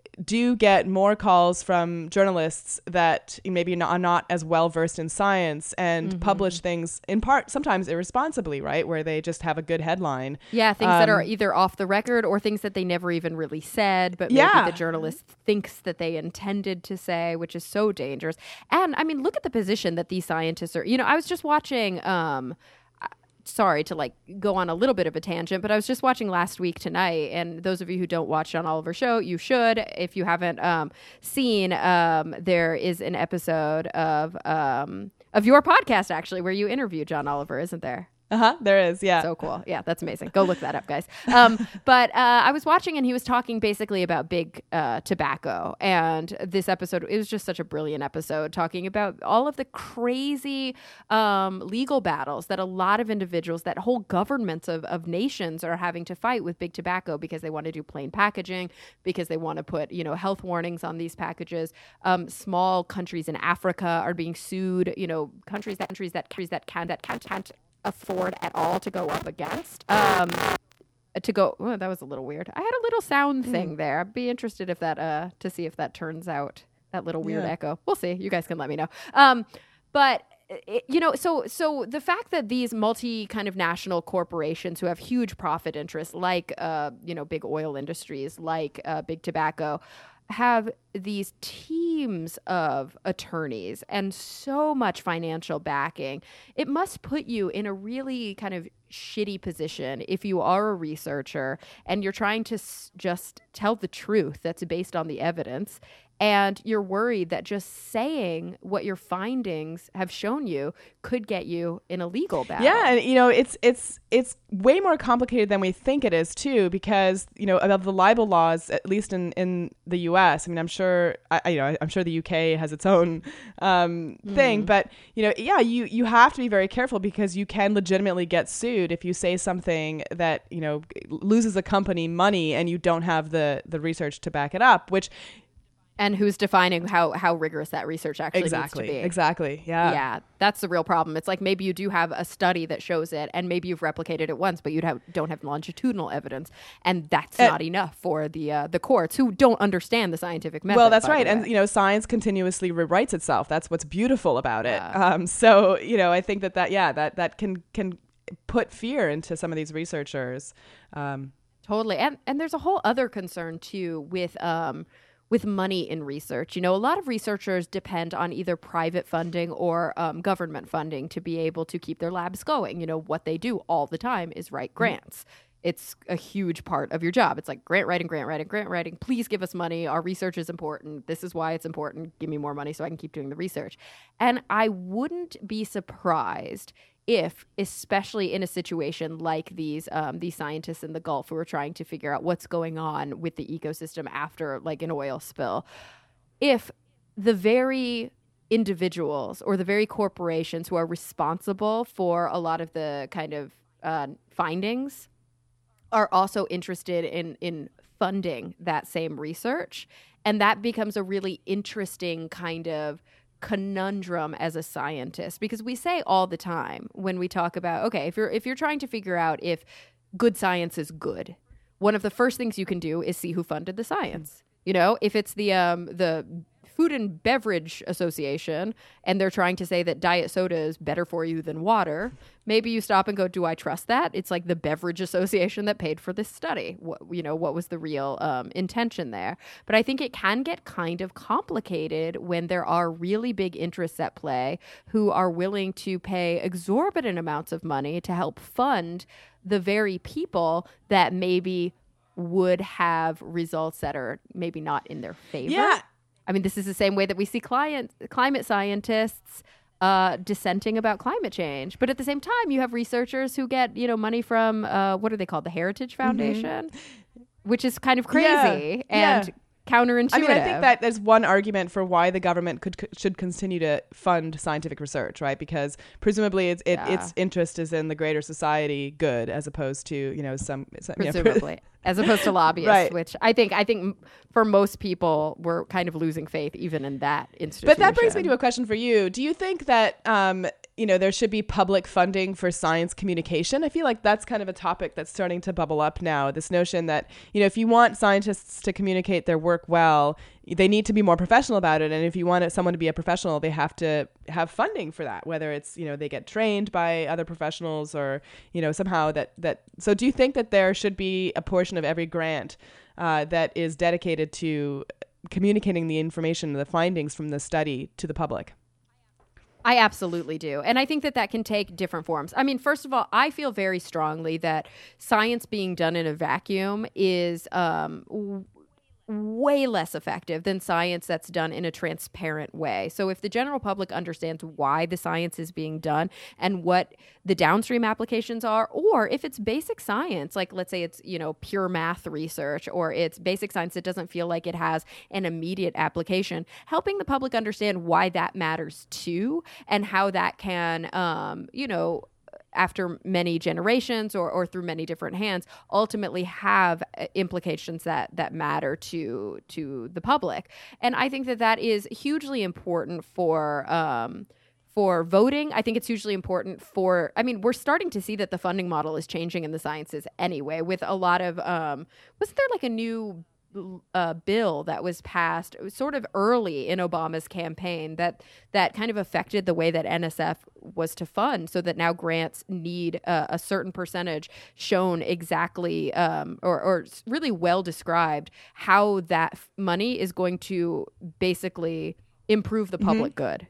B: do get more calls from journalists that maybe not, are not as well versed in science and mm-hmm. publish things in part sometimes irresponsibly, right, where they just have a good headline.
A: Yeah, things
B: um,
A: that are either off the record or things that they never even really said, but maybe
B: yeah.
A: the journalist thinks that they intended to say, which is so dangerous. And I mean, look at the position that these scientists are. You know, I was just watching. Um, Sorry to like go on a little bit of a tangent, but I was just watching Last Week Tonight, and those of you who don't watch John Oliver show, you should. If you haven't um, seen, um, there is an episode of um, of your podcast actually where you interview John Oliver, isn't there?
B: Uh-huh, there is, yeah.
A: So cool. Yeah, that's amazing. Go look that up, guys. Um, but uh, I was watching, and he was talking basically about big uh, tobacco. And this episode, it was just such a brilliant episode, talking about all of the crazy um, legal battles that a lot of individuals, that whole governments of, of nations are having to fight with big tobacco because they want to do plain packaging, because they want to put, you know, health warnings on these packages. Um, small countries in Africa are being sued, you know, countries that countries that countries that can that can't, can't afford at all to go up against um to go oh, that was a little weird. I had a little sound mm. thing there. I'd be interested if that uh to see if that turns out, that little weird yeah. echo. We'll see. You guys can let me know. Um but it, you know, so so the fact that these multi kind of national corporations who have huge profit interests, like uh you know big oil industries, like uh, big tobacco, have these teams of attorneys and so much financial backing, it must put you in a really kind of shitty position if you are a researcher and you're trying to s- just tell the truth that's based on the evidence. And you're worried that just saying what your findings have shown you could get you in a legal battle.
B: Yeah, and you know, it's it's it's way more complicated than we think it is too, because you know, about the libel laws, at least in, in the U S. I mean, I'm sure I you know I'm sure the U K has its own um, mm. thing, but you know, yeah, you you have to be very careful because you can legitimately get sued if you say something that you know loses a company money and you don't have the the research to back it up, which.
A: And who's defining how, how rigorous that research actually
B: exactly,
A: needs to be.
B: Exactly, yeah.
A: Yeah, that's the real problem. It's like maybe you do have a study that shows it, and maybe you've replicated it once, but you have, don't have longitudinal evidence. And that's uh, not enough for the uh, the courts, who don't understand the scientific method.
B: Well, that's right. And, you know, science continuously rewrites itself. That's what's beautiful about it. Uh, um, so, you know, I think that, that yeah, that, that can, can put fear into some of these researchers. Um,
A: totally. And, and there's a whole other concern, too, with... Um, with money in research. You know, a lot of researchers depend on either private funding or um, government funding to be able to keep their labs going. You know, what they do all the time is write grants. Mm-hmm. It's a huge part of your job. It's like grant writing, grant writing, grant writing. Please give us money. Our research is important. This is why it's important. Give me more money so I can keep doing the research. And I wouldn't be surprised if, especially in a situation like these um, these scientists in the Gulf who are trying to figure out what's going on with the ecosystem after like an oil spill, if the very individuals or the very corporations who are responsible for a lot of the kind of uh, findings are also interested in in funding that same research, and that becomes a really interesting kind of conundrum as a scientist, because we say all the time when we talk about, okay, if you're if you're trying to figure out if good science is good, one of the first things you can do is see who funded the science. You know, if it's the um the Food and Beverage Association and they're trying to say that diet soda is better for you than water, maybe you stop and go, do I trust that? It's like the Beverage Association that paid for this study. What, you know, what was the real um, intention there? But I think it can get kind of complicated when there are really big interests at play who are willing to pay exorbitant amounts of money to help fund the very people that maybe would have results that are maybe not in their favor.
B: Yeah.
A: I mean, this is the same way that we see client, climate scientists uh, dissenting about climate change. But at the same time, you have researchers who get, you know, money from, uh, what are they called? The Heritage Foundation, mm-hmm. which is kind of crazy
B: yeah.
A: and
B: yeah.
A: counterintuitive.
B: I mean, I think that there's one argument for why the government could should continue to fund scientific research, right? Because presumably it's, it, yeah. its interest is in the greater society good, as opposed to, you know, some... some
A: presumably. You know, as opposed to lobbyists, right. which I think I think for most people, we're kind of losing faith even in that institution.
B: But that brings me to a question for you. Do you think that, um, you know, there should be public funding for science communication? I feel like that's kind of a topic that's starting to bubble up now. This notion that, you know, if you want scientists to communicate their work well, they need to be more professional about it. And if you want someone to be a professional, they have to have funding for that, whether it's, you know, they get trained by other professionals or, you know, somehow that, that. So do you think that there should be a portion of every grant uh, that is dedicated to communicating the information, the findings from the study to the public?
A: I absolutely do. And I think that that can take different forms. I mean, first of all, I feel very strongly that science being done in a vacuum is um, w- way less effective than science that's done in a transparent way. So if the general public understands why the science is being done and what the downstream applications are, or if it's basic science, like let's say it's, you know, pure math research, or it's basic science that doesn't feel like it has an immediate application, helping the public understand why that matters too, and how that can, um, you know, after many generations or, or through many different hands, ultimately have implications that that matter to to the public. And I think that that is hugely important for um, for voting. I think it's hugely important for, I mean, we're starting to see that the funding model is changing in the sciences anyway, with a lot of, um, wasn't there like a new Uh, bill that was passed it was sort of early in Obama's campaign that that kind of affected the way that N S F was to fund, so that now grants need uh, a certain percentage shown exactly um, or, or really well described how that f- money is going to basically improve the public mm-hmm. good.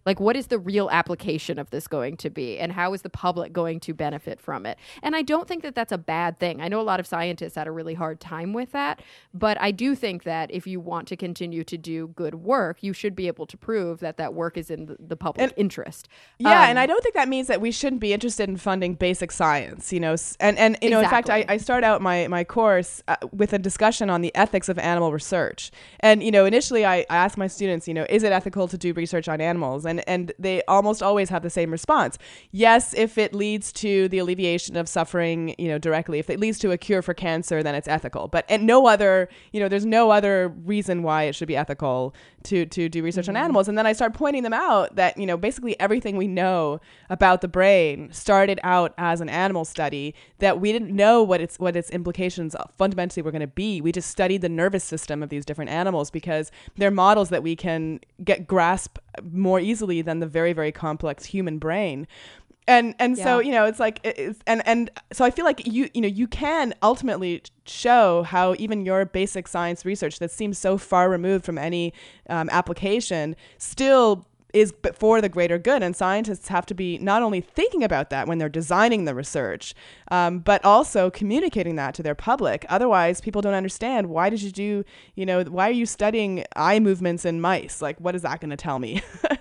A: Like, what is the real application of this going to be? And how is the public going to benefit from it? And I don't think that that's a bad thing. I know a lot of scientists had a really hard time with that. But I do think that if you want to continue to do good work, you should be able to prove that that work is in the, the public
B: and,
A: interest.
B: Yeah,
A: um,
B: and I don't think that means that we shouldn't be interested in funding basic science, you know. And, and you know,
A: exactly.
B: in fact, I, I start out my, my course uh, with a discussion on the ethics of animal research. And, you know, initially I, I ask my students, you know, is it ethical to do research on animals? And, and they almost always have the same response. Yes, if it leads to the alleviation of suffering, you know, directly, if it leads to a cure for cancer, then it's ethical. But and no other, you know, there's no other reason why it should be ethical to, to do research mm-hmm. on animals. And then I start pointing them out that, you know, basically everything we know about the brain started out as an animal study, that we didn't know what its what its implications fundamentally were going to be. We just studied the nervous system of these different animals because they're models that we can get grasp more easily than the very, very complex human brain. And and yeah. so, you know, it's like, it's, and, and so I feel like you, you know, you can ultimately show how even your basic science research that seems so far removed from any um, application still is for the greater good. And scientists have to be not only thinking about that when they're designing the research, um, but also communicating that to their public. Otherwise, people don't understand, why did you do, you know, why are you studying eye movements in mice? Like, what is that going to tell me?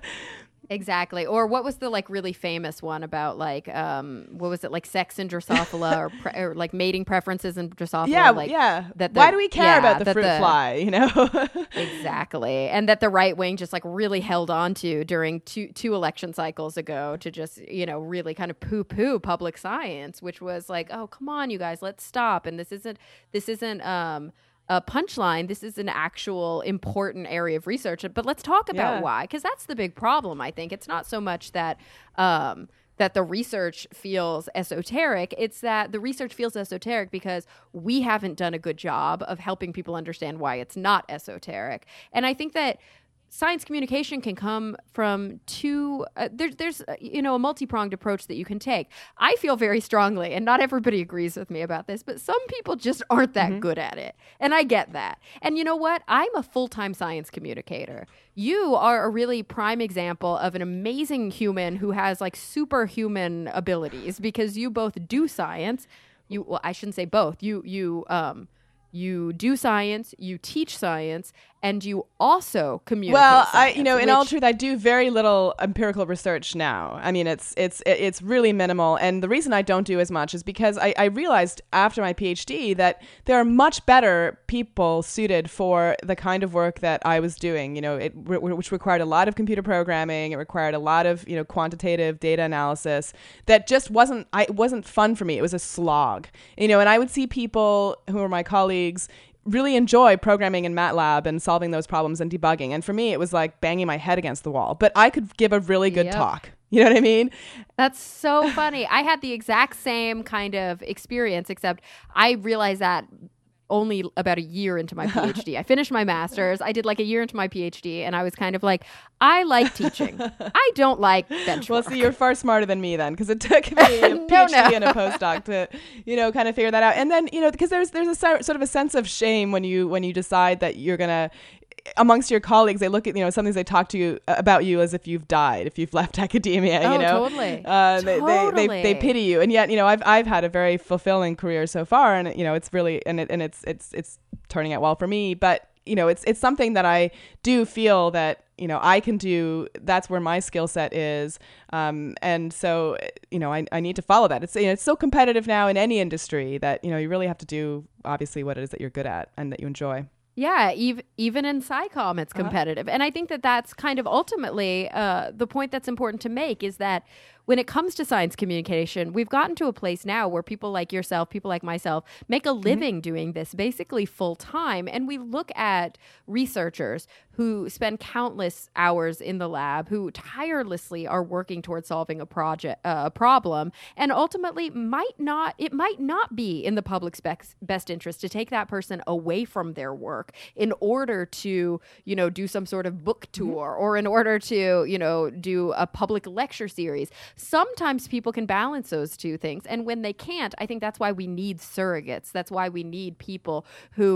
A: Exactly. Or what was the like really famous one about like um what was it, like sex in Drosophila or, pre- or like mating preferences in Drosophila?
B: Yeah,
A: like,
B: yeah.
A: That the,
B: Why do we care
A: yeah,
B: about the fruit
A: the,
B: fly? You know.
A: Exactly, and that the right wing just like really held on to during two two election cycles ago to just, you know, really kind of poo poo public science, which was like, oh come on you guys, let's stop. And this isn't this isn't um. a punchline. This is an actual important area of research, but let's talk about
B: yeah.
A: why, because that's the big problem. I think it's not so much that um, that the research feels esoteric. It's that the research feels esoteric because we haven't done a good job of helping people understand why it's not esoteric. And I think that science communication can come from two, uh, there, there's, uh, you know, a multi-pronged approach that you can take. I feel very strongly, and not everybody agrees with me about this, but some people just aren't that mm-hmm. good at it. And I get that. And you know what? I'm a full-time science communicator. You are a really prime example of an amazing human who has like superhuman abilities, because you both do science. You, well, I shouldn't say both. You, you, um, You do science, you teach science, and you also communicate
B: well,
A: science.
B: I, you know, in
A: which,
B: all truth, I do very little empirical research now. I mean, it's it's it's really minimal. And the reason I don't do as much is because I, I realized after my PhD that there are much better people suited for the kind of work that I was doing, you know, it, which required a lot of computer programming. It required a lot of, you know, quantitative data analysis that just wasn't, I, it wasn't fun for me. It was a slog, you know, and I would see people who were my colleagues really enjoy programming in MATLAB and solving those problems and debugging. And for me, it was like banging my head against the wall. But I could give a really good yep. talk. You know what I mean?
A: That's so funny. I had the exact same kind of experience, except I realized that only about a year into my PhD. I finished my master's. I did like a year into my PhD, and I was kind of like, I like teaching. I don't like bench
B: Well,
A: work.
B: see, you're far smarter than me then, because it took me a
A: no,
B: PhD
A: no.
B: and a postdoc to, you know, kind of figure that out. And then, you know, because there's there's a sort of a sense of shame when you when you decide that you're gonna, amongst your colleagues, they look at, you know, sometimes they talk to you about you as if you've died, if you've left academia,
A: oh,
B: you know.
A: totally.
B: Uh,
A: totally.
B: They, they, they, they pity you. And yet, you know, I've I've had a very fulfilling career so far, and, you know, it's really, and it, and it's it's it's turning out well for me. But, you know, it's it's something that I do feel that, you know, I can do. That's where my skill set is. Um, and so, you know, I, I need to follow that. It's, you know, it's so competitive now in any industry that, you know, you really have to do, obviously, what it is that you're good at and that you enjoy.
A: Yeah, even even in SciComm, it's competitive. Uh-huh. And I think that that's kind of ultimately uh, the point that's important to make, is that when it comes to science communication, we've gotten to a place now where people like yourself, people like myself, make a living mm-hmm. doing this basically full time. And we look at researchers who spend countless hours in the lab, who tirelessly are working towards solving a project, uh, a problem, and ultimately might not, it might not be in the public's best, best interest to take that person away from their work in order to, you know, do some sort of book tour mm-hmm. or in order to, you know, do a public lecture series. Sometimes people can balance those two things. And when they can't, I think that's why we need surrogates. That's why we need people who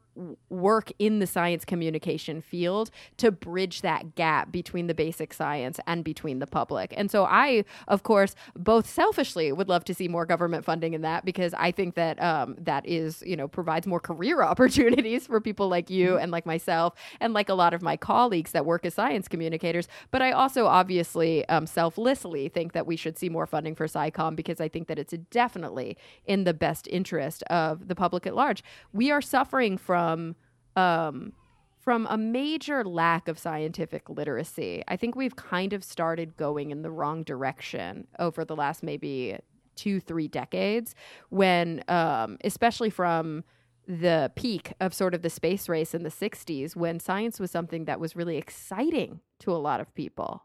A: w- work in the science communication field to bridge that gap between the basic science and between the public. And so I, of course, both selfishly would love to see more government funding in that, because I think that um, that is, you know, provides more career opportunities for people like you and like myself and like a lot of my colleagues that work as science communicators. But I also obviously um, selflessly think that we should see more funding for SciComm, because I think that it's definitely in the best interest of the public at large. We are suffering from um, from a major lack of scientific literacy. I think we've kind of started going in the wrong direction over the last maybe two, three decades, when um, especially from the peak of sort of the space race in the sixties, when science was something that was really exciting to a lot of people.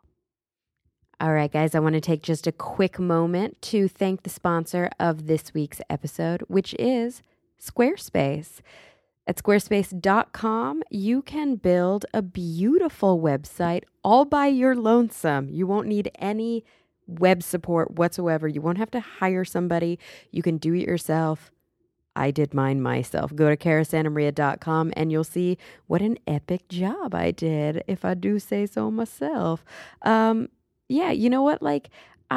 A: All right, guys, I want to take just a quick moment to thank the sponsor of this week's episode, which is Squarespace. At squarespace dot com, you can build a beautiful website all by your lonesome. You won't need any web support whatsoever. You won't have to hire somebody. You can do it yourself. I did mine myself. Go to cara santa maria dot com and you'll see what an epic job I did, if I do say so myself. Um, yeah, you know what? Like,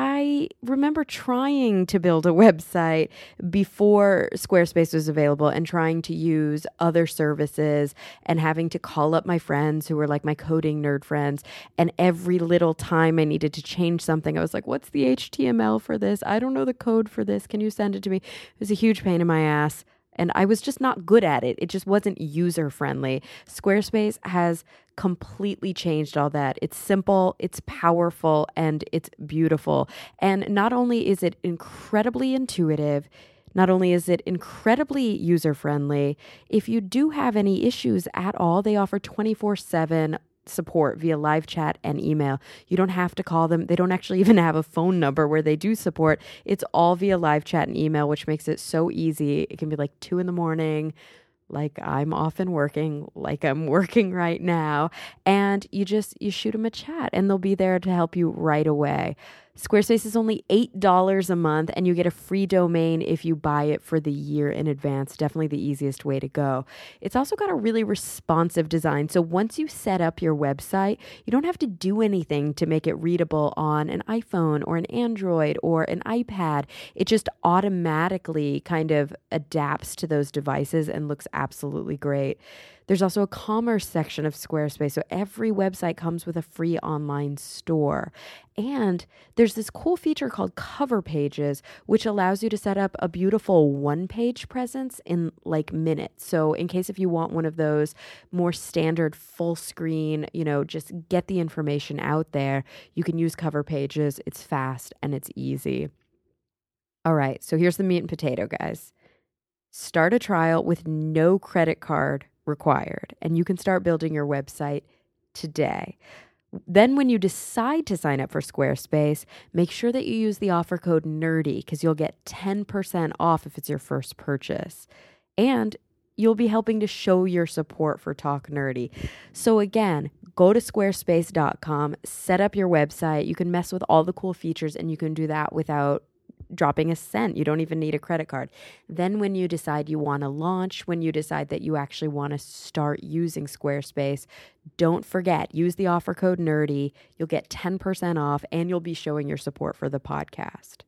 A: I remember trying to build a website before Squarespace was available and trying to use other services and having to call up my friends who were like my coding nerd friends. And every little time I needed to change something, I was like, what's the H T M L for this? I don't know the code for this. Can you send it to me? It was a huge pain in my ass. And I was just not good at it. It just wasn't user friendly. Squarespace has completely changed all that. It's simple, it's powerful, and it's beautiful. And not only is it incredibly intuitive, not only is it incredibly user friendly, if you do have any issues at all, they offer twenty-four seven support via live chat and email. You don't have to call them. They don't actually even have a phone number where they do support. It's all via live chat and email, which makes it so easy. It can be like two in the morning, like I'm often working, like I'm working right now. And you just, you shoot them a chat and they'll be there to help you right away. Squarespace is only eight dollars a month and you get a free domain if you buy it for the year in advance. Definitely the easiest way to go. It's also got a really responsive design. So once you set up your website, you don't have to do anything to make it readable on an iPhone or an Android or an iPad. It just automatically kind of adapts to those devices and looks absolutely great. There's also a commerce section of Squarespace, so every website comes with a free online store. And there's this cool feature called Cover Pages, which allows you to set up a beautiful one-page presence in like minutes. So in case if you want one of those more standard full screen, you know, just get the information out there, you can use Cover Pages. It's fast and it's easy. All right, so here's the meat and potato, guys. Start a trial with no credit card required, and you can start building your website today. Then when you decide to sign up for Squarespace, make sure that you use the offer code NERDY because you'll get ten percent off if it's your first purchase. And you'll be helping to show your support for Talk Nerdy. So again, go to squarespace dot com, set up your website. You can mess with all the cool features and you can do that without dropping a cent. You don't even need a credit card. Then when you decide you want to launch, when you decide that you actually want to start using Squarespace, don't forget, use the offer code NERDY. You'll get ten percent off and you'll be showing your support for the podcast.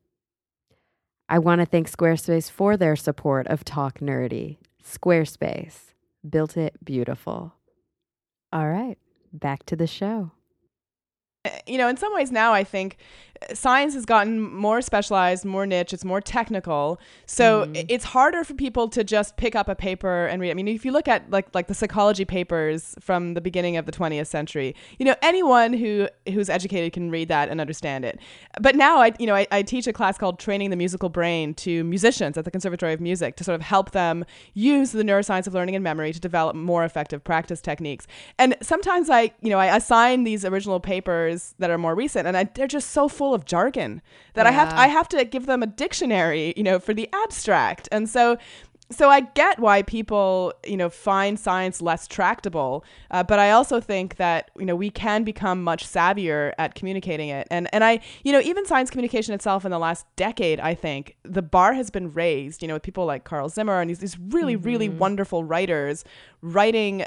A: I want to thank Squarespace for their support of Talk Nerdy. Squarespace, built it beautiful. All right, back to the show.
B: You know, in some ways now I think science has gotten more specialized, more niche, it's more technical. So mm. it's harder for people to just pick up a paper and read. I mean, if you look at like like the psychology papers from the beginning of the twentieth century, you know, anyone who who's educated can read that and understand it. But now I, you know, I, I teach a class called Training the Musical Brain to musicians at the Conservatory of Music to sort of help them use the neuroscience of learning and memory to develop more effective practice techniques. And sometimes I, you know, I assign these original papers that are more recent, and I, they're just so full of jargon that yeah. I have to, I have to give them a dictionary, you know, for the abstract. And so so I get why people, you know, find science less tractable, uh, but I also think that, you know, we can become much savvier at communicating it. And and I, you know, even science communication itself in the last decade, I think the bar has been raised, you know, with people like Carl Zimmer and these, these really, mm-hmm. really wonderful writers writing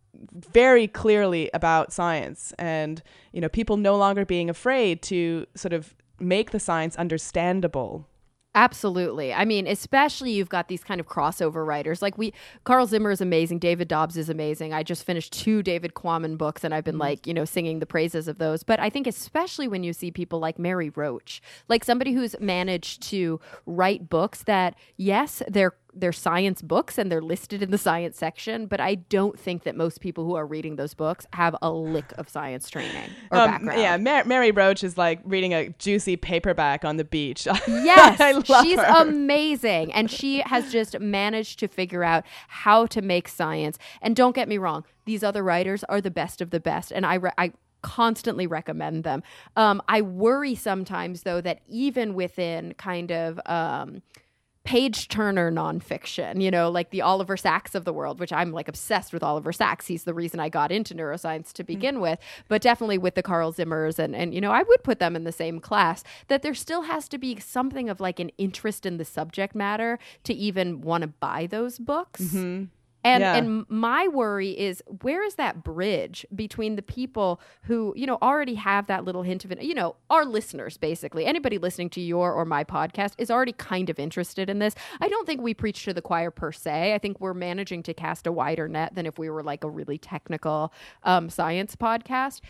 B: very clearly about science, and, you know, people no longer being afraid to sort of make the science understandable.
A: Absolutely. I mean, especially you've got these kind of crossover writers. Like we, Carl Zimmer is amazing. David Dobbs is amazing. I just finished two David Quammen books and I've been mm-hmm. like, you know, singing the praises of those. But I think especially when you see people like Mary Roach, like somebody who's managed to write books that, yes, they're they're science books and they're listed in the science section, but I don't think that most people who are reading those books have a lick of science training or um, background.
B: Yeah, Mar- Mary Roach is like reading a juicy paperback on the beach.
A: Yes,
B: I love
A: she's
B: her.
A: amazing. And she has just managed to figure out how to make science. And don't get me wrong, these other writers are the best of the best. And I, re- I constantly recommend them. Um, I worry sometimes, though, that even within kind of... Um, page-turner nonfiction, you know, like the Oliver Sacks of the world, which I'm like obsessed with Oliver Sacks. He's the reason I got into neuroscience to begin mm-hmm. with, but definitely with the Carl Zimmers and, and, you know, I would put them in the same class, that there still has to be something of like an interest in the subject matter to even want to buy those books.
B: Mm-hmm.
A: And
B: yeah.
A: and my worry is, where is that bridge between the people who, you know, already have that little hint of it, you know, our listeners, basically. Anybody listening to your or my podcast is already kind of interested in this. I don't think we preach to the choir per se. I think we're managing to cast a wider net than if we were like a really technical um, science podcast.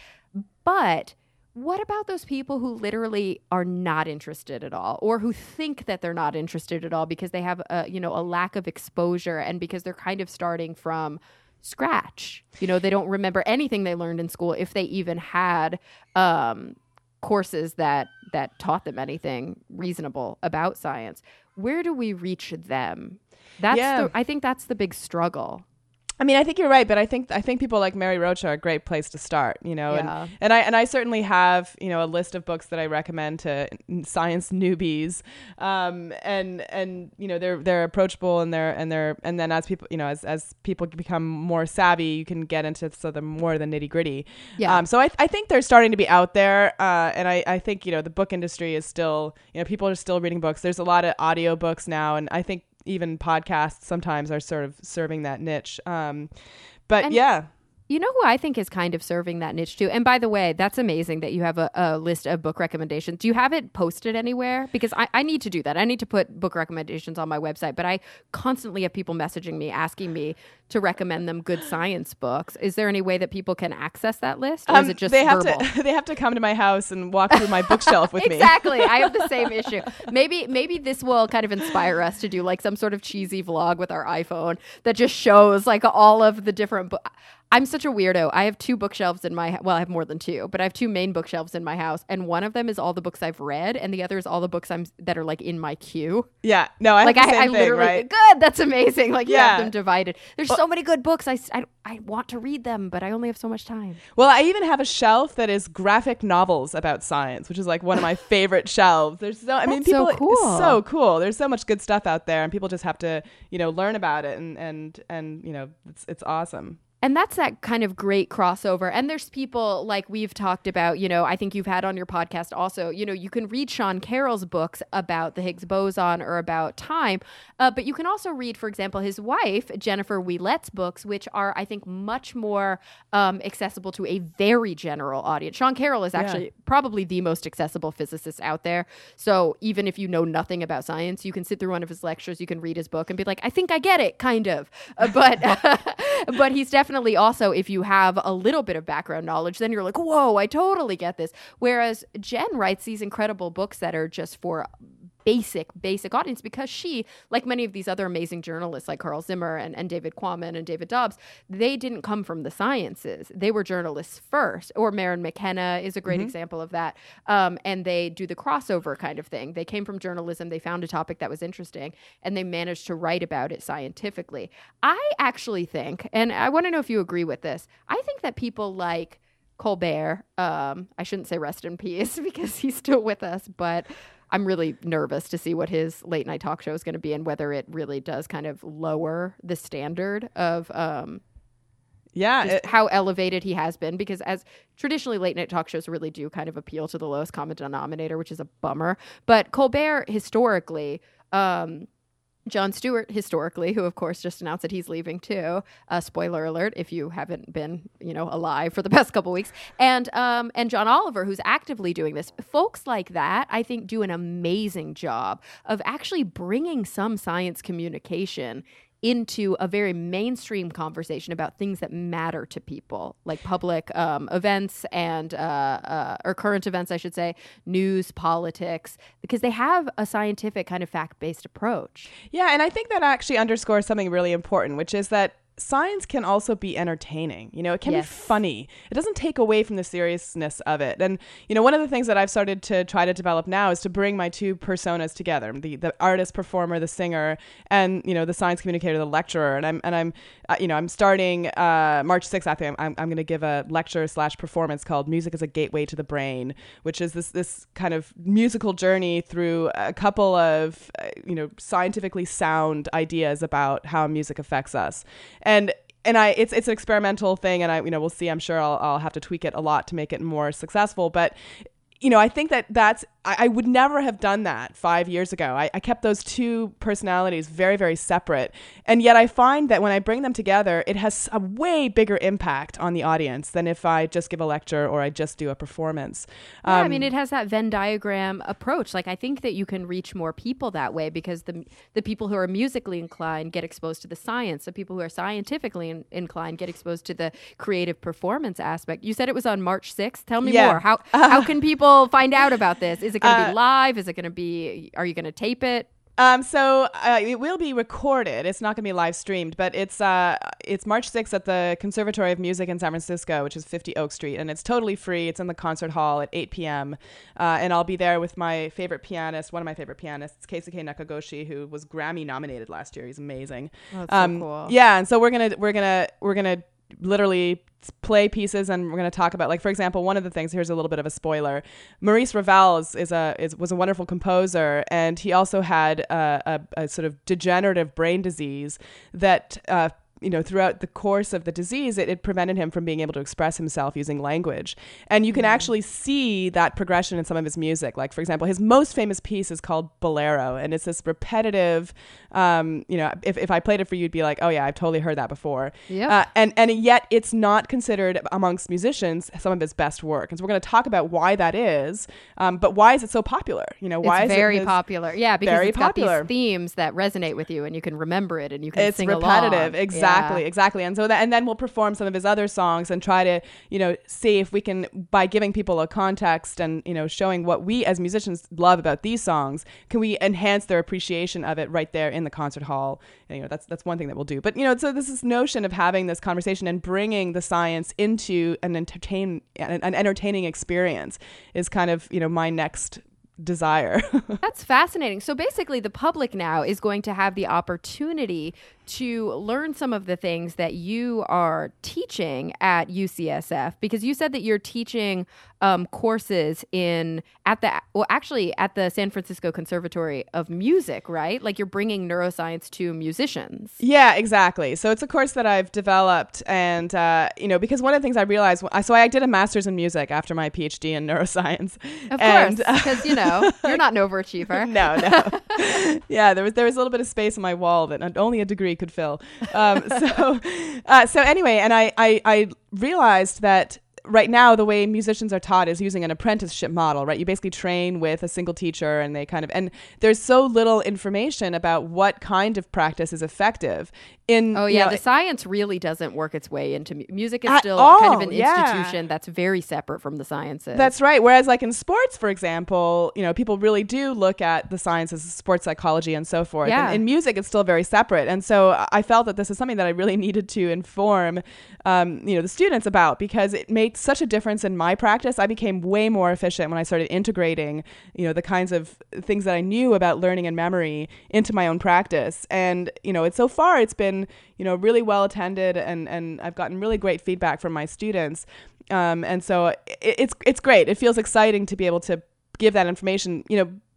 A: But what about those people who literally are not interested at all, or who think that they're not interested at all because they have a, you know, a lack of exposure and because they're kind of starting from scratch? You know, they don't remember anything they learned in school, if they even had um, courses that that taught them anything reasonable about science. Where do we reach them? That's
B: yeah.
A: the, I think that's the big struggle.
B: I mean, I think you're right, but I think I think people like Mary Roach are a great place to start, you know,
A: yeah.
B: and, and I and I certainly have, you know, a list of books that I recommend to science newbies, um, and and you know they're they're approachable and they're and they're and then as people you know as as people become more savvy, you can get into so the more the nitty gritty.
A: Yeah.
B: Um, so I I think they're starting to be out there, uh, and I I think you know the book industry is still, you know, people are still reading books. There's a lot of audio books now, and I think even podcasts sometimes are sort of serving that niche. Um, but
A: and
B: yeah.
A: You know who I think is kind of serving that niche too? And by the way, that's amazing that you have a, a list of book recommendations. Do you have it posted anywhere? Because I, I need to do that. I need to put book recommendations on my website, but I constantly have people messaging me, asking me to recommend them good science books. Is there any way that people can access that list? Or um, is it just
B: they have
A: verbal?
B: to They have to come to my house and walk through my bookshelf with
A: exactly.
B: me.
A: Exactly. I have the same issue. Maybe maybe this will kind of inspire us to do like some sort of cheesy vlog with our iPhone that just shows like all of the different books. I'm such a weirdo. I have two bookshelves in my, well, I have more than two, but I have two main bookshelves in my house. And one of them is all the books I've read. And the other is all the books I'm that are like in my queue.
B: Yeah. No, I
A: like
B: have the
A: I,
B: same
A: I
B: thing,
A: literally,
B: right?
A: Good. That's amazing. Like you
B: yeah.
A: have them divided. There's
B: well,
A: so many good books. I, I, I want to read them, but I only have so much time.
B: Well, I even have a shelf that is graphic novels about science, which is like one of my favorite shelves. There's so, I
A: That's
B: mean, people,
A: so cool.
B: It's so cool. There's so much good stuff out there and people just have to, you know, learn about it and, and, and, you know, it's, it's awesome.
A: And that's that kind of great crossover. And there's people like we've talked about, you know, I think you've had on your podcast also, you know, you can read Sean Carroll's books about the Higgs boson or about time, uh, but you can also read, for example, his wife, Jennifer Ouellette's books, which are, I think, much more um, accessible to a very general audience. Sean Carroll is actually yeah. probably the most accessible physicist out there. So even if you know nothing about science, you can sit through one of his lectures, you can read his book and be like, I think I get it, kind of. Uh, but, but he's definitely Definitely also, if you have a little bit of background knowledge, then you're like, whoa, I totally get this. Whereas Jen writes these incredible books that are just for basic, basic audience because she, like many of these other amazing journalists like Carl Zimmer and, and David Quammen and David Dobbs, they didn't come from the sciences. They were journalists first. Or Maren McKenna is a great mm-hmm. example of that. Um, and they do the crossover kind of thing. They came from journalism. They found a topic that was interesting and they managed to write about it scientifically. I actually think, and I want to know if you agree with this, I think that people like Colbert, um, I shouldn't say rest in peace because he's still with us, but I'm really nervous to see what his late night talk show is going to be and whether it really does kind of lower the standard of um,
B: yeah,
A: just
B: it,
A: how elevated he has been. Because as traditionally late night talk shows really do kind of appeal to the lowest common denominator, which is a bummer. But Colbert historically, um, Jon Stewart historically, who of course just announced that he's leaving too. Uh, spoiler alert if you haven't been, you know, alive for the past couple weeks. And um, and John Oliver, who's actively doing this. Folks like that, I think, do an amazing job of actually bringing some science communication into a very mainstream conversation about things that matter to people, like public um, events and uh, uh, or current events, I should say, news, politics, because they have a scientific kind of fact-based approach.
B: Yeah, and I think that actually underscores something really important, which is that science can also be entertaining. You know, it can
A: yes.
B: be funny. It doesn't take away from the seriousness of it. And, you know, one of the things that I've started to try to develop now is to bring my two personas together, the the artist, performer, the singer, and, you know, the science communicator, the lecturer. And I'm, and I'm, uh, you know, I'm starting uh, March sixth, I think I'm, I'm going to give a lecture slash performance called Music as a Gateway to the Brain, which is this, this kind of musical journey through a couple of, uh, you know, scientifically sound ideas about how music affects us. And and I it's it's an experimental thing, and I you know we'll see. I'm sure I'll I'll have to tweak it a lot to make it more successful. But you know I think that that's I, I would never have done that five years ago. I, I kept those two personalities very very separate, and yet I find that when I bring them together, it has a way bigger impact on the audience than if I just give a lecture or I just do a performance.
A: Yeah,
B: um,
A: I mean, it has that Venn diagram approach. Like, I think that you can reach more people that way because the the people who are musically inclined get exposed to the science. The people who are scientifically in, inclined get exposed to the creative performance aspect. You said it was on March sixth. Tell me
B: Yeah.
A: more. How how can people find out about this? Is it going to
B: Uh,
A: be live? Is it going to be? Are you going to tape it?
B: Um, so uh, it will be recorded. It's not going to be live streamed, but it's uh, it's March sixth at the Conservatory of Music in San Francisco, which is fifty Oak Street, and it's totally free. It's in the concert hall at eight p.m. Uh, and I'll be there with my favorite pianist, one of my favorite pianists, Keisuke Nakagoshi, who was Grammy nominated last year. He's amazing.
A: Oh, that's
B: um,
A: so cool.
B: Yeah, and so we're gonna we're gonna we're gonna literally play pieces, and we're going to talk about, like, for example, one of the things, here's a little bit of a spoiler. Maurice Ravel is, is a is, was a wonderful composer, and he also had a, a, a sort of degenerative brain disease that uh, you know, throughout the course of the disease, it, it prevented him from being able to express himself using language. And you can mm-hmm. actually see that progression in some of his music. Like, for example, his most famous piece is called Bolero, and it's this repetitive, um, you know, if, if I played it for you, you'd be like, oh yeah, I've totally heard that before.
A: Yep.
B: Uh, and, and yet it's not considered amongst musicians some of his best work. And so we're going to talk about why that is, um, but why is it so popular? You know, why
A: it's
B: is
A: very
B: it his,
A: popular. Yeah, because
B: very
A: it's
B: popular.
A: got these themes that resonate with you, and you can remember it, and you can
B: it's
A: sing
B: repetitive.
A: along.
B: Exactly. Exactly,
A: yeah.
B: exactly. And so that, and then we'll perform some of his other songs and try to, you know, see if we can, by giving people a context and, you know, showing what we as musicians love about these songs, can we enhance their appreciation of it right there in the concert hall? And, you know, that's that's one thing that we'll do. But, you know, so this is notion of having this conversation and bringing the science into an entertain an, an entertaining experience is kind of, you know, my next desire.
A: That's fascinating. So basically the public now is going to have the opportunity to learn some of the things that you are teaching at U C S F, because you said that you're teaching um, courses in at the well actually at the San Francisco Conservatory of Music, right? Like you're bringing neuroscience to musicians.
B: Yeah, exactly. So it's a course that I've developed, and uh, you know, because one of the things I realized, so I did a master's in music after my PhD in neuroscience.
A: Of
B: and,
A: course, because you know you're not an overachiever.
B: No, no. Yeah, there was there was a little bit of space on my wall that only a degree could fill. Um, so, uh, so anyway, and I, I, I realized that right now the way musicians are taught is using an apprenticeship model, right? You basically train with a single teacher, and they kind of, and there's so little information about what kind of practice is effective. In,
A: oh yeah,
B: you know,
A: the science really doesn't work its way into mu- music. Is
B: At
A: still
B: all,
A: kind of an
B: yeah.
A: institution that's very separate from the sciences.
B: That's right. Whereas like in sports, for example, you know, people really do look at the sciences, sports psychology and so forth.
A: Yeah.
B: And in music, it's still very separate. And so I felt that this is something that I really needed to inform, um, you know, the students about, because it made such a difference in my practice. I became way more efficient when I started integrating, you know, the kinds of things that I knew about learning and memory into my own practice. And, you know, it's so far it's been, you know, really well attended, and, and I've gotten really great feedback from my students. Um, and so it, it's, it's great. It feels exciting to be able to give that information, you know,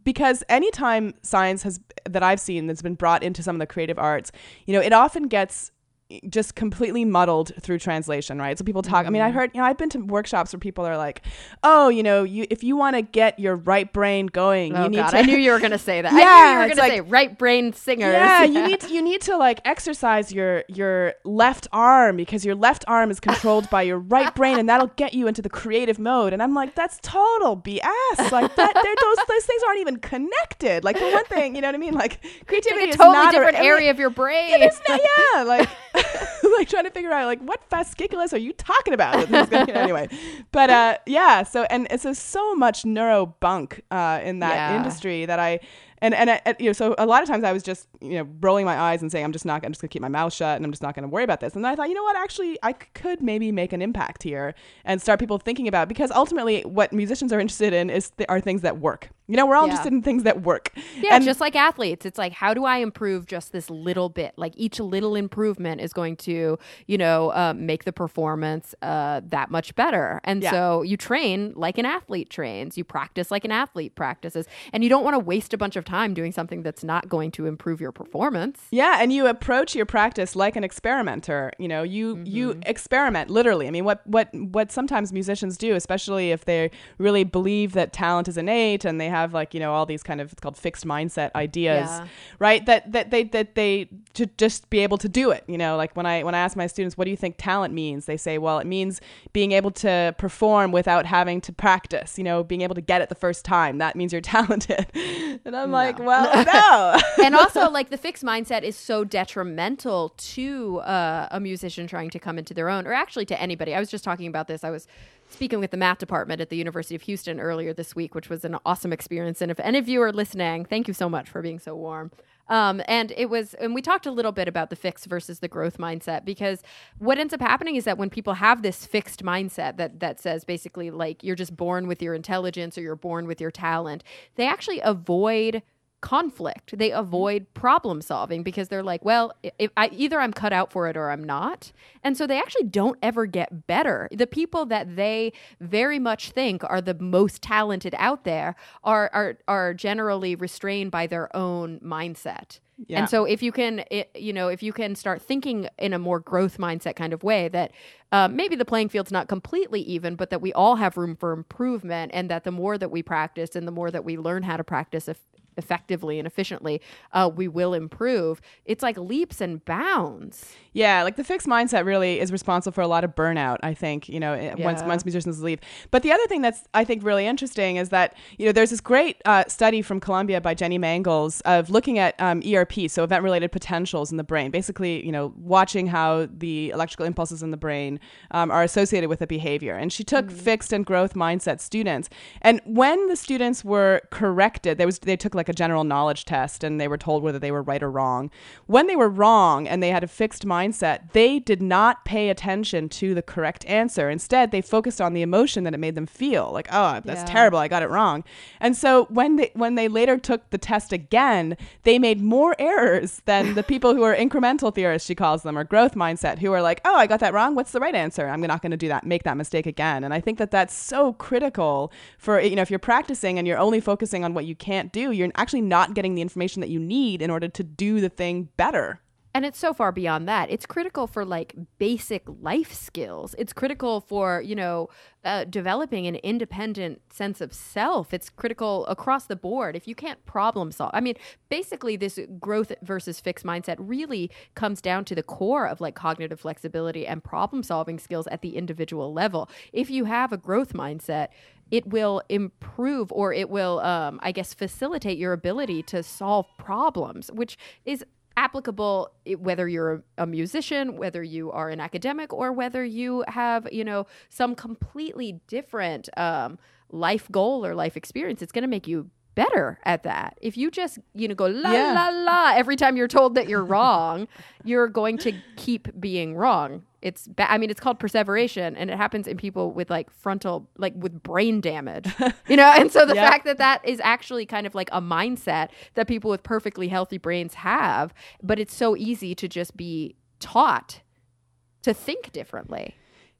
B: because anytime science has that I've seen that's been brought into some of the creative arts, you know, it often gets just completely muddled through translation, right? So people talk, mm-hmm. I mean, I heard, you know, I've been to workshops where people are like, oh, you know, you if you want to get your right brain going,
A: oh,
B: you need
A: God,
B: to.
A: I knew you were going to say that.
B: Yeah,
A: I knew you were going
B: like,
A: to say right brain singers.
B: Yeah, you need to, you need to like exercise your your left arm because your left arm is controlled by your right brain, and that'll get you into the creative mode. And I'm like, that's total B S. Like that, those those things aren't even connected. Like for one thing, you know what I mean? Like creativity
A: like a
B: is
A: totally
B: not
A: different
B: a,
A: area of your brain.
B: Yeah, it's not, yeah, like like trying to figure out like what fasciculus are you talking about? Anyway, but uh, yeah. So and it's so so much neuro bunk uh, in that
A: yeah.
B: industry that I. And and uh, you know, so a lot of times I was just you know rolling my eyes and saying I'm just not I'm just gonna keep my mouth shut and I'm just not gonna worry about this. And then I thought, you know what, actually I c- could maybe make an impact here and start people thinking about, because ultimately what musicians are interested in is th- are things that work. You know, we're all
A: yeah.
B: interested in things that work.
A: Yeah,
B: and
A: just like athletes, it's like, how do I improve just this little bit? Like each little improvement is going to, you know, uh, make the performance uh, that much better. And
B: yeah.
A: so you train like an athlete trains, you practice like an athlete practices, and you don't want to waste a bunch of time doing something that's not going to improve your performance.
B: Yeah, and you approach your practice like an experimenter. You know, you mm-hmm. you experiment literally. I mean, what what what sometimes musicians do, especially if they really believe that talent is innate and they have like, you know, all these kind of, it's called fixed mindset ideas, yeah. right? That that they that they to just be able to do it. You know, like when I when I ask my students, what do you think talent means? They say, well, it means being able to perform without having to practice. You know, being able to get it the first time. That means you're talented. And I'm no. like, well, no.
A: And also, like, the fixed mindset is so detrimental to uh, a musician trying to come into their own, or actually to anybody. I was just talking about this. I was speaking with the math department at the University of Houston earlier this week, which was an awesome experience. And if any of you are listening, thank you so much for being so warm. Um, and it was, and we talked a little bit about the fixed versus the growth mindset, because what ends up happening is that when people have this fixed mindset that, that says basically like you're just born with your intelligence or you're born with your talent, they actually avoid conflict. They avoid problem solving because they're like, well, if I, either I'm cut out for it or I'm not. And so they actually don't ever get better. The people that they very much think are the most talented out there are are, are generally restrained by their own mindset. Yeah. And so if you can, it, you know, if you can start thinking in a more growth mindset kind of way that uh, maybe the playing field's not completely even, but that we all have room for improvement, and that the more that we practice and the more that we learn how to practice if, effectively and efficiently, uh, we will improve. It's like leaps and bounds.
B: Yeah, like the fixed mindset really is responsible for a lot of burnout, I think, you know, yeah. once once musicians leave. But the other thing that's, I think, really interesting is that, you know, there's this great uh, study from Columbia by Jenny Mangels of looking at um, E R P, so event-related potentials in the brain, basically, you know, watching how the electrical impulses in the brain um, are associated with a behavior. And she took mm-hmm. fixed and growth mindset students. And when the students were corrected, there was they took like a general knowledge test and they were told whether they were right or wrong. When they were wrong and they had a fixed mindset, mindset, they did not pay attention to the correct answer. Instead, they focused on the emotion that it made them feel, like, oh, that's yeah. terrible, I got it wrong. And so when they when they later took the test again, they made more errors than the people who are incremental theorists, she calls them, or growth mindset, who are like, oh, I got that wrong, what's the right answer? I'm not going to do that, make that mistake again. And I think that that's so critical for, you know, if you're practicing and you're only focusing on what you can't do, you're actually not getting the information that you need in order to do the thing better.
A: And it's so far beyond that. It's critical for like basic life skills. It's critical for, you know, uh, developing an independent sense of self. It's critical across the board. If you can't problem solve, I mean, basically this growth versus fixed mindset really comes down to the core of like cognitive flexibility and problem solving skills at the individual level. If you have a growth mindset, it will improve, or it will, um, I guess, facilitate your ability to solve problems, which is applicable whether you're a musician, whether you are an academic, or whether you have, you know, some completely different um, life goal or life experience. It's going to make you better at that. If you just, you know, go la yeah. la la every time you're told that you're wrong, you're going to keep being wrong. It's ba- I mean, it's called perseveration, and it happens in people with like frontal, like with brain damage, you know? And so the yep. fact that that is actually kind of like a mindset that people with perfectly healthy brains have, but it's so easy to just be taught to think differently.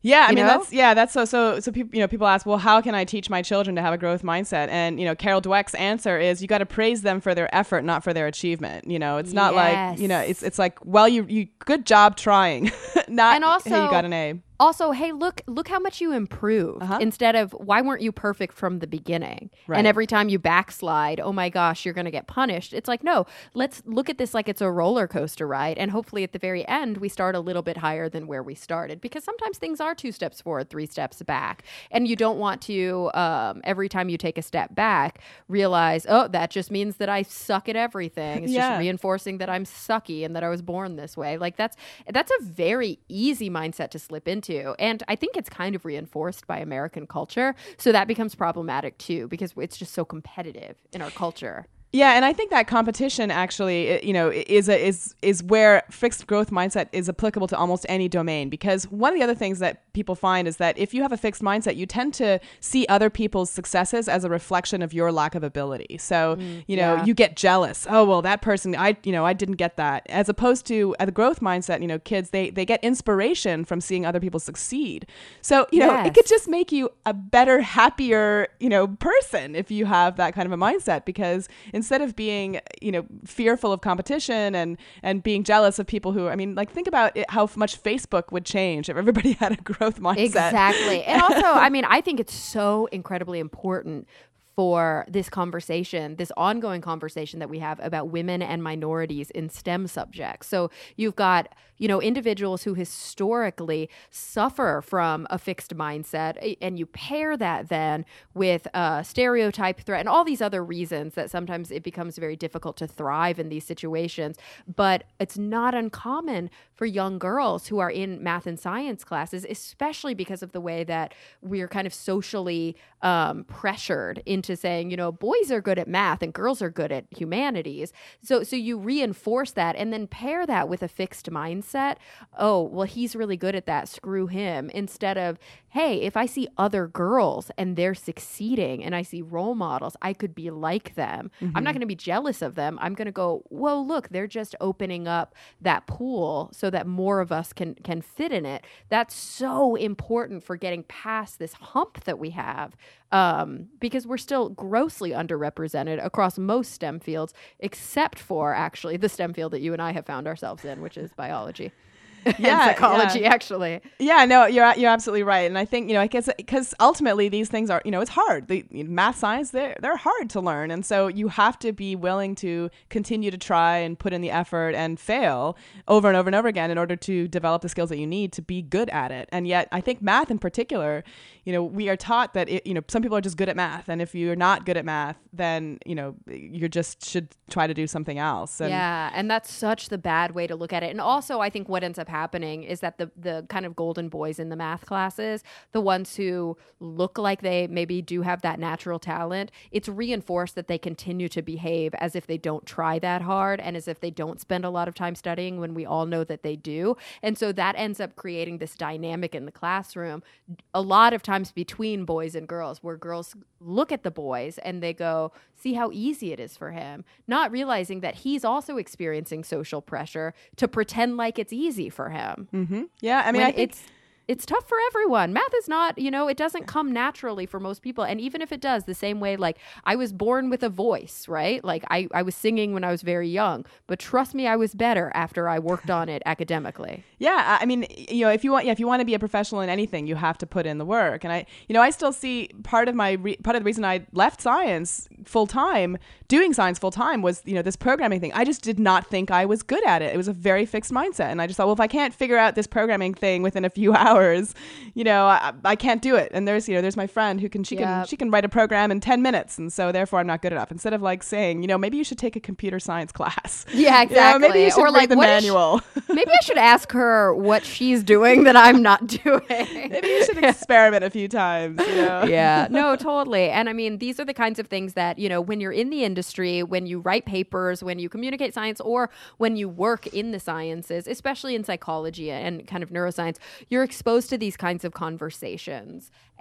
B: Yeah, I
A: You
B: mean
A: know?
B: that's yeah, that's so so so people you know people ask, well, how can I teach my children to have a growth mindset? And you know, Carol Dweck's answer is you got to praise them for their effort, not for their achievement. You know, it's not like you know,
A: Yes.
B: it's it's like, well, you you good job trying, not
A: And also,
B: hey, you got an A.
A: Also, hey, look, look how much you improved
B: Uh-huh.
A: instead of why weren't you perfect from the beginning?
B: Right.
A: And every time you backslide, oh my gosh, you're going to get punished. It's like, no, let's look at this like it's a roller coaster ride. And hopefully at the very end, we start a little bit higher than where we started, because sometimes things are two steps forward, three steps back. And you don't want to, um, every time you take a step back, realize, oh, that just means that I suck at everything. It's
B: Yeah.
A: just reinforcing that I'm sucky and that I was born this way. Like that's, that's a very easy mindset to slip into. And I think it's kind of reinforced by American culture. So that becomes problematic too, because it's just so competitive in our culture.
B: Yeah, and I think that competition actually, i- you know, i- is a, is is where fixed growth mindset is applicable to almost any domain. Because one of the other things that people find is that if you have a fixed mindset, you tend to see other people's successes as a reflection of your lack of ability. So, you know,
A: yeah.
B: you get jealous. Oh, well, that person, I, you know, I didn't get that. As opposed to a growth mindset, you know, kids, they they get inspiration from seeing other people succeed. So, you know, it could
A: Yes.
B: just make you a better, happier, you know, person if you have that kind of a mindset. Because instead of being, you know, fearful of competition and and being jealous of people who, I mean, like think about it, how much Facebook would change if everybody had a growth mindset.
A: Exactly. And also, I mean, I think it's so incredibly important for this conversation, this ongoing conversation that we have about women and minorities in STEM subjects. So you've got, you know, individuals who historically suffer from a fixed mindset, and you pair that then with a stereotype threat and all these other reasons that sometimes it becomes very difficult to thrive in these situations. But it's not uncommon for young girls who are in math and science classes, especially because of the way that we're kind of socially um, pressured into saying, you know, boys are good at math and girls are good at humanities. So, so you reinforce that and then pair that with a fixed mindset. Oh, well, he's really good at that. Screw him. Instead of, hey, if I see other girls and they're succeeding and I see role models, I could be like them. Mm-hmm. I'm not going to be jealous of them. I'm going to go, well, look, they're just opening up that pool so that more of us can can fit in it. That's so important for getting past this hump that we have, um, because we're still grossly underrepresented across most STEM fields, except for actually the STEM field that you and I have found ourselves in, which is biology.
B: Yeah,
A: and psychology,
B: yeah.
A: actually.
B: Yeah, no, you're you're absolutely right, and I think you know, I guess because ultimately these things are, you know, it's hard. The math, science, they're they're hard to learn, and so you have to be willing to continue to try and put in the effort and fail over and over and over again in order to develop the skills that you need to be good at it. And yet, I think math in particular, you know, we are taught that it, you know, some people are just good at math, and if you're not good at math, then you know you just should try to do something else. And
A: yeah, and that's such the bad way to look at it. And also, I think what ends up happening is that the the kind of golden boys in the math classes, the ones who look like they maybe do have that natural talent, it's reinforced that they continue to behave as if they don't try that hard and as if they don't spend a lot of time studying when we all know that they do. And so that ends up creating this dynamic in the classroom a lot of times between boys and girls, where girls look at the boys and they go, see how easy it is for him, not realizing that he's also experiencing social pressure to pretend like it's easy for him.
B: Mm-hmm. Yeah, I mean,
A: When
B: I think
A: it's it's tough for everyone. Math is not, you know, it doesn't come naturally for most people. And even if it does, the same way, like I was born with a voice, right? Like I, I was singing when I was very young, but trust me, I was better after I worked on it academically.
B: Yeah, I mean, you know, if you want, yeah, if you want to be a professional in anything, you have to put in the work. And I, you know, I still see part of my re- part of the reason I left science full time, doing science full time, was you know this programming thing. I just did not think I was good at it. It was a very fixed mindset, and I just thought, well, if I can't figure out this programming thing within a few hours, you know, I, I can't do it. And there's, you know, there's my friend who can she
A: Yep.
B: can she can write a program in ten minutes, and so therefore I'm not good enough. Instead of like saying, you know, maybe you should take a computer science class.
A: Yeah,
B: You know, maybe
A: exactly.
B: you should
A: Or
B: read
A: like,
B: the
A: what is she-
B: manual.
A: Maybe I should ask her what she's doing that I'm not doing.
B: Maybe you should experiment a few times. You know?
A: Yeah, no, totally. And I mean, these are the kinds of things that, you know, when you're in the industry, when you write papers, when you communicate science, or when you work in the sciences, especially in psychology and kind of neuroscience, you're exposed to these kinds of conversations.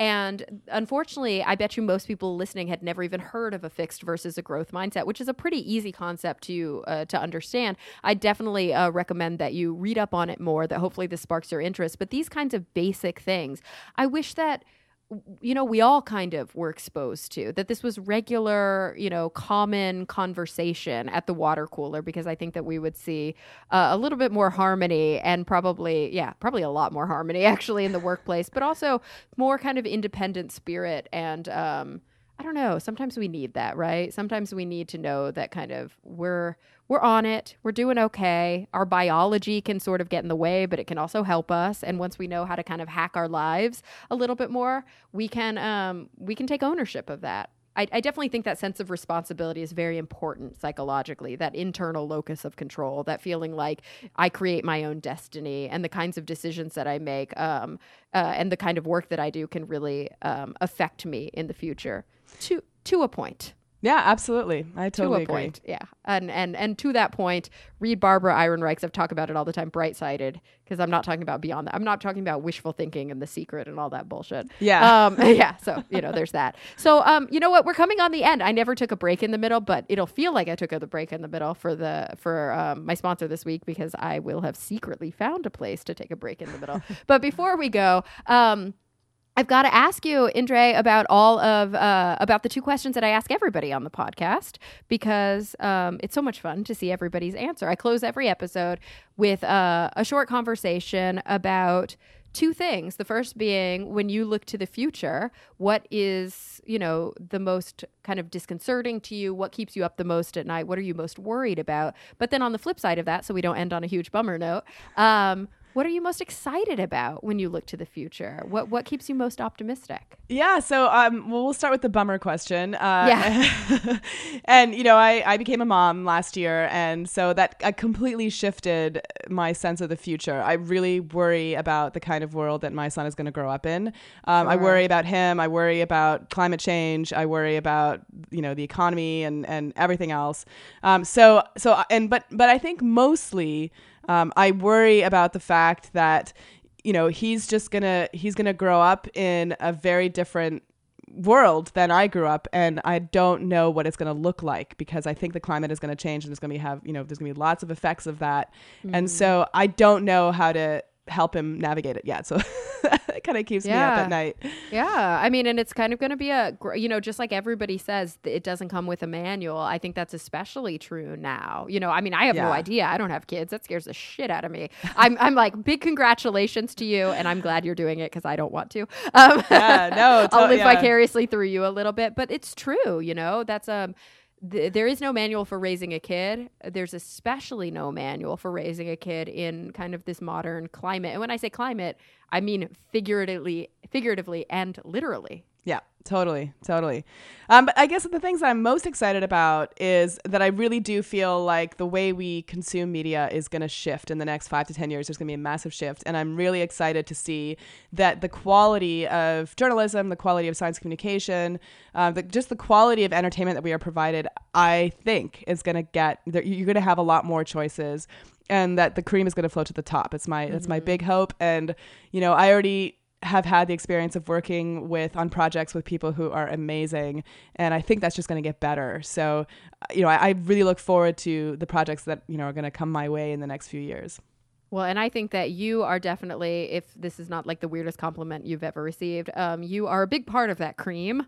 A: And unfortunately, I bet you most people listening had never even heard of a fixed versus a growth mindset, which is a pretty easy concept to uh, to understand. I definitely uh, recommend that you read up on it more, that hopefully this sparks your interest. But these kinds of basic things, I wish that you know, we all kind of were exposed to, that this was regular, you know, common conversation at the water cooler, because I think that we would see uh, a little bit more harmony and probably, yeah, probably a lot more harmony actually in the workplace, but also more kind of independent spirit. And um, I don't know, sometimes we need that, right? Sometimes we need to know that kind of we're we're on it, we're doing okay. Our biology can sort of get in the way, but it can also help us. And once we know how to kind of hack our lives a little bit more, we can um, we can take ownership of that. I, I definitely think that sense of responsibility is very important psychologically, that internal locus of control, that feeling like I create my own destiny, and the kinds of decisions that I make um, uh, and the kind of work that I do can really um, affect me in the future to to a point.
B: Yeah, absolutely. I totally
A: to a
B: agree.
A: Point, yeah. And and and to that point, read Barbara Ehrenreich's, I've talked about it all the time, Bright-Sided, because I'm not talking about beyond that. I'm not talking about wishful thinking and The Secret and all that bullshit.
B: Yeah.
A: Um, yeah, so, you know, there's that. So, um, you know what? We're coming on the end. I never took a break in the middle, but it'll feel like I took a break in the middle for the for um, my sponsor this week, because I will have secretly found a place to take a break in the middle. But before we go, um, I've got to ask you, Indre, about all of uh, about the two questions that I ask everybody on the podcast, because um, it's so much fun to see everybody's answer. I close every episode with uh, a short conversation about two things. The first being, when you look to the future, what is, you know, the most kind of disconcerting to you? What keeps you up the most at night? What are you most worried about? But then on the flip side of that, so we don't end on a huge bummer note, um, what are you most excited about when you look to the future? What what keeps you most optimistic?
B: Yeah, so um, well, we'll start with the bummer question. Uh,
A: yeah.
B: And, you know, I, I became a mom last year, and so that I completely shifted my sense of the future. I really worry about the kind of world that my son is going to grow up in. Um,
A: Sure.
B: I worry about him. I worry about climate change. I worry about, you know, the economy and, and everything else. Um, so, so, and, but, but I think mostly, Um, I worry about the fact that, you know, he's just gonna he's gonna grow up in a very different world than I grew up, and I don't know what it's gonna look like, because I think the climate is gonna change, and there's gonna be have you know there's gonna be lots of effects of that, mm. and so I don't know how to help him navigate it yet. So it kind of keeps
A: yeah.
B: me up at night.
A: Yeah. I mean, and it's kind of going to be a, you know, just like everybody says, it doesn't come with a manual. I think that's especially true now. You know, I mean, I have
B: yeah.
A: no idea. I don't have kids. That scares the shit out of me. I'm, I'm like, big congratulations to you. And I'm glad you're doing it, because I don't want to. Um,
B: yeah, no.
A: To- I'll live
B: yeah.
A: vicariously through you a little bit. But it's true, you know, that's um. There is no manual for raising a kid. There's especially no manual for raising a kid in kind of this modern climate. And when I say climate, I mean figuratively, figuratively and literally.
B: Yeah, totally, totally. Um, but I guess the things that I'm most excited about is that I really do feel like the way we consume media is going to shift in the next five to ten years. There's going to be a massive shift. And I'm really excited to see that the quality of journalism, the quality of science communication, uh, the, just the quality of entertainment that we are provided, I think is going to get, you're going to have a lot more choices, and that the cream is going to flow to the top. It's my, mm-hmm. It's my big hope. And, you know, I already have had the experience of working with on projects with people who are amazing, and I think that's just going to get better. So, you know, I, I really look forward to the projects that, you know, are going to come my way in the next few years.
A: Well, and I think that you are definitely, if this is not like the weirdest compliment you've ever received, um, you are a big part of that cream.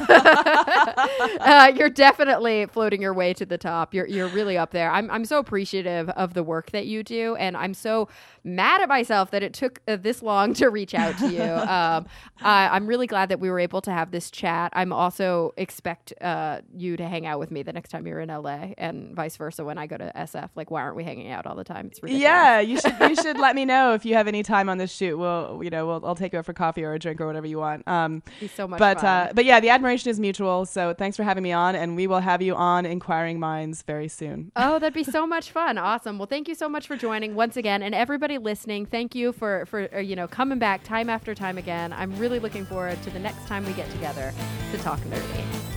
A: uh, you're definitely floating your way to the top. You're you're really up there. I'm I'm so appreciative of the work that you do, and I'm so mad at myself that it took uh, this long to reach out to you. um, I, I'm really glad that we were able to have this chat. I'm also expect uh, you to hang out with me the next time you're in L A, and vice versa when I go to S F. Like, why aren't we hanging out all the time? It's ridiculous.
B: Yeah, you should. You should let me know if you have any time on this shoot. We'll, you know, we'll, I'll take you out for coffee or a drink or whatever you want. Um,
A: It'd be so much
B: but,
A: fun.
B: Uh, but yeah, the admiration is mutual. So thanks for having me on, and we will have you on Inquiring Minds very soon.
A: Oh, that'd be so much fun. Awesome. Well, thank you so much for joining once again, and everybody listening. Thank you for, for, uh, you know, coming back time after time again. I'm really looking forward to the next time we get together to talk nerdy.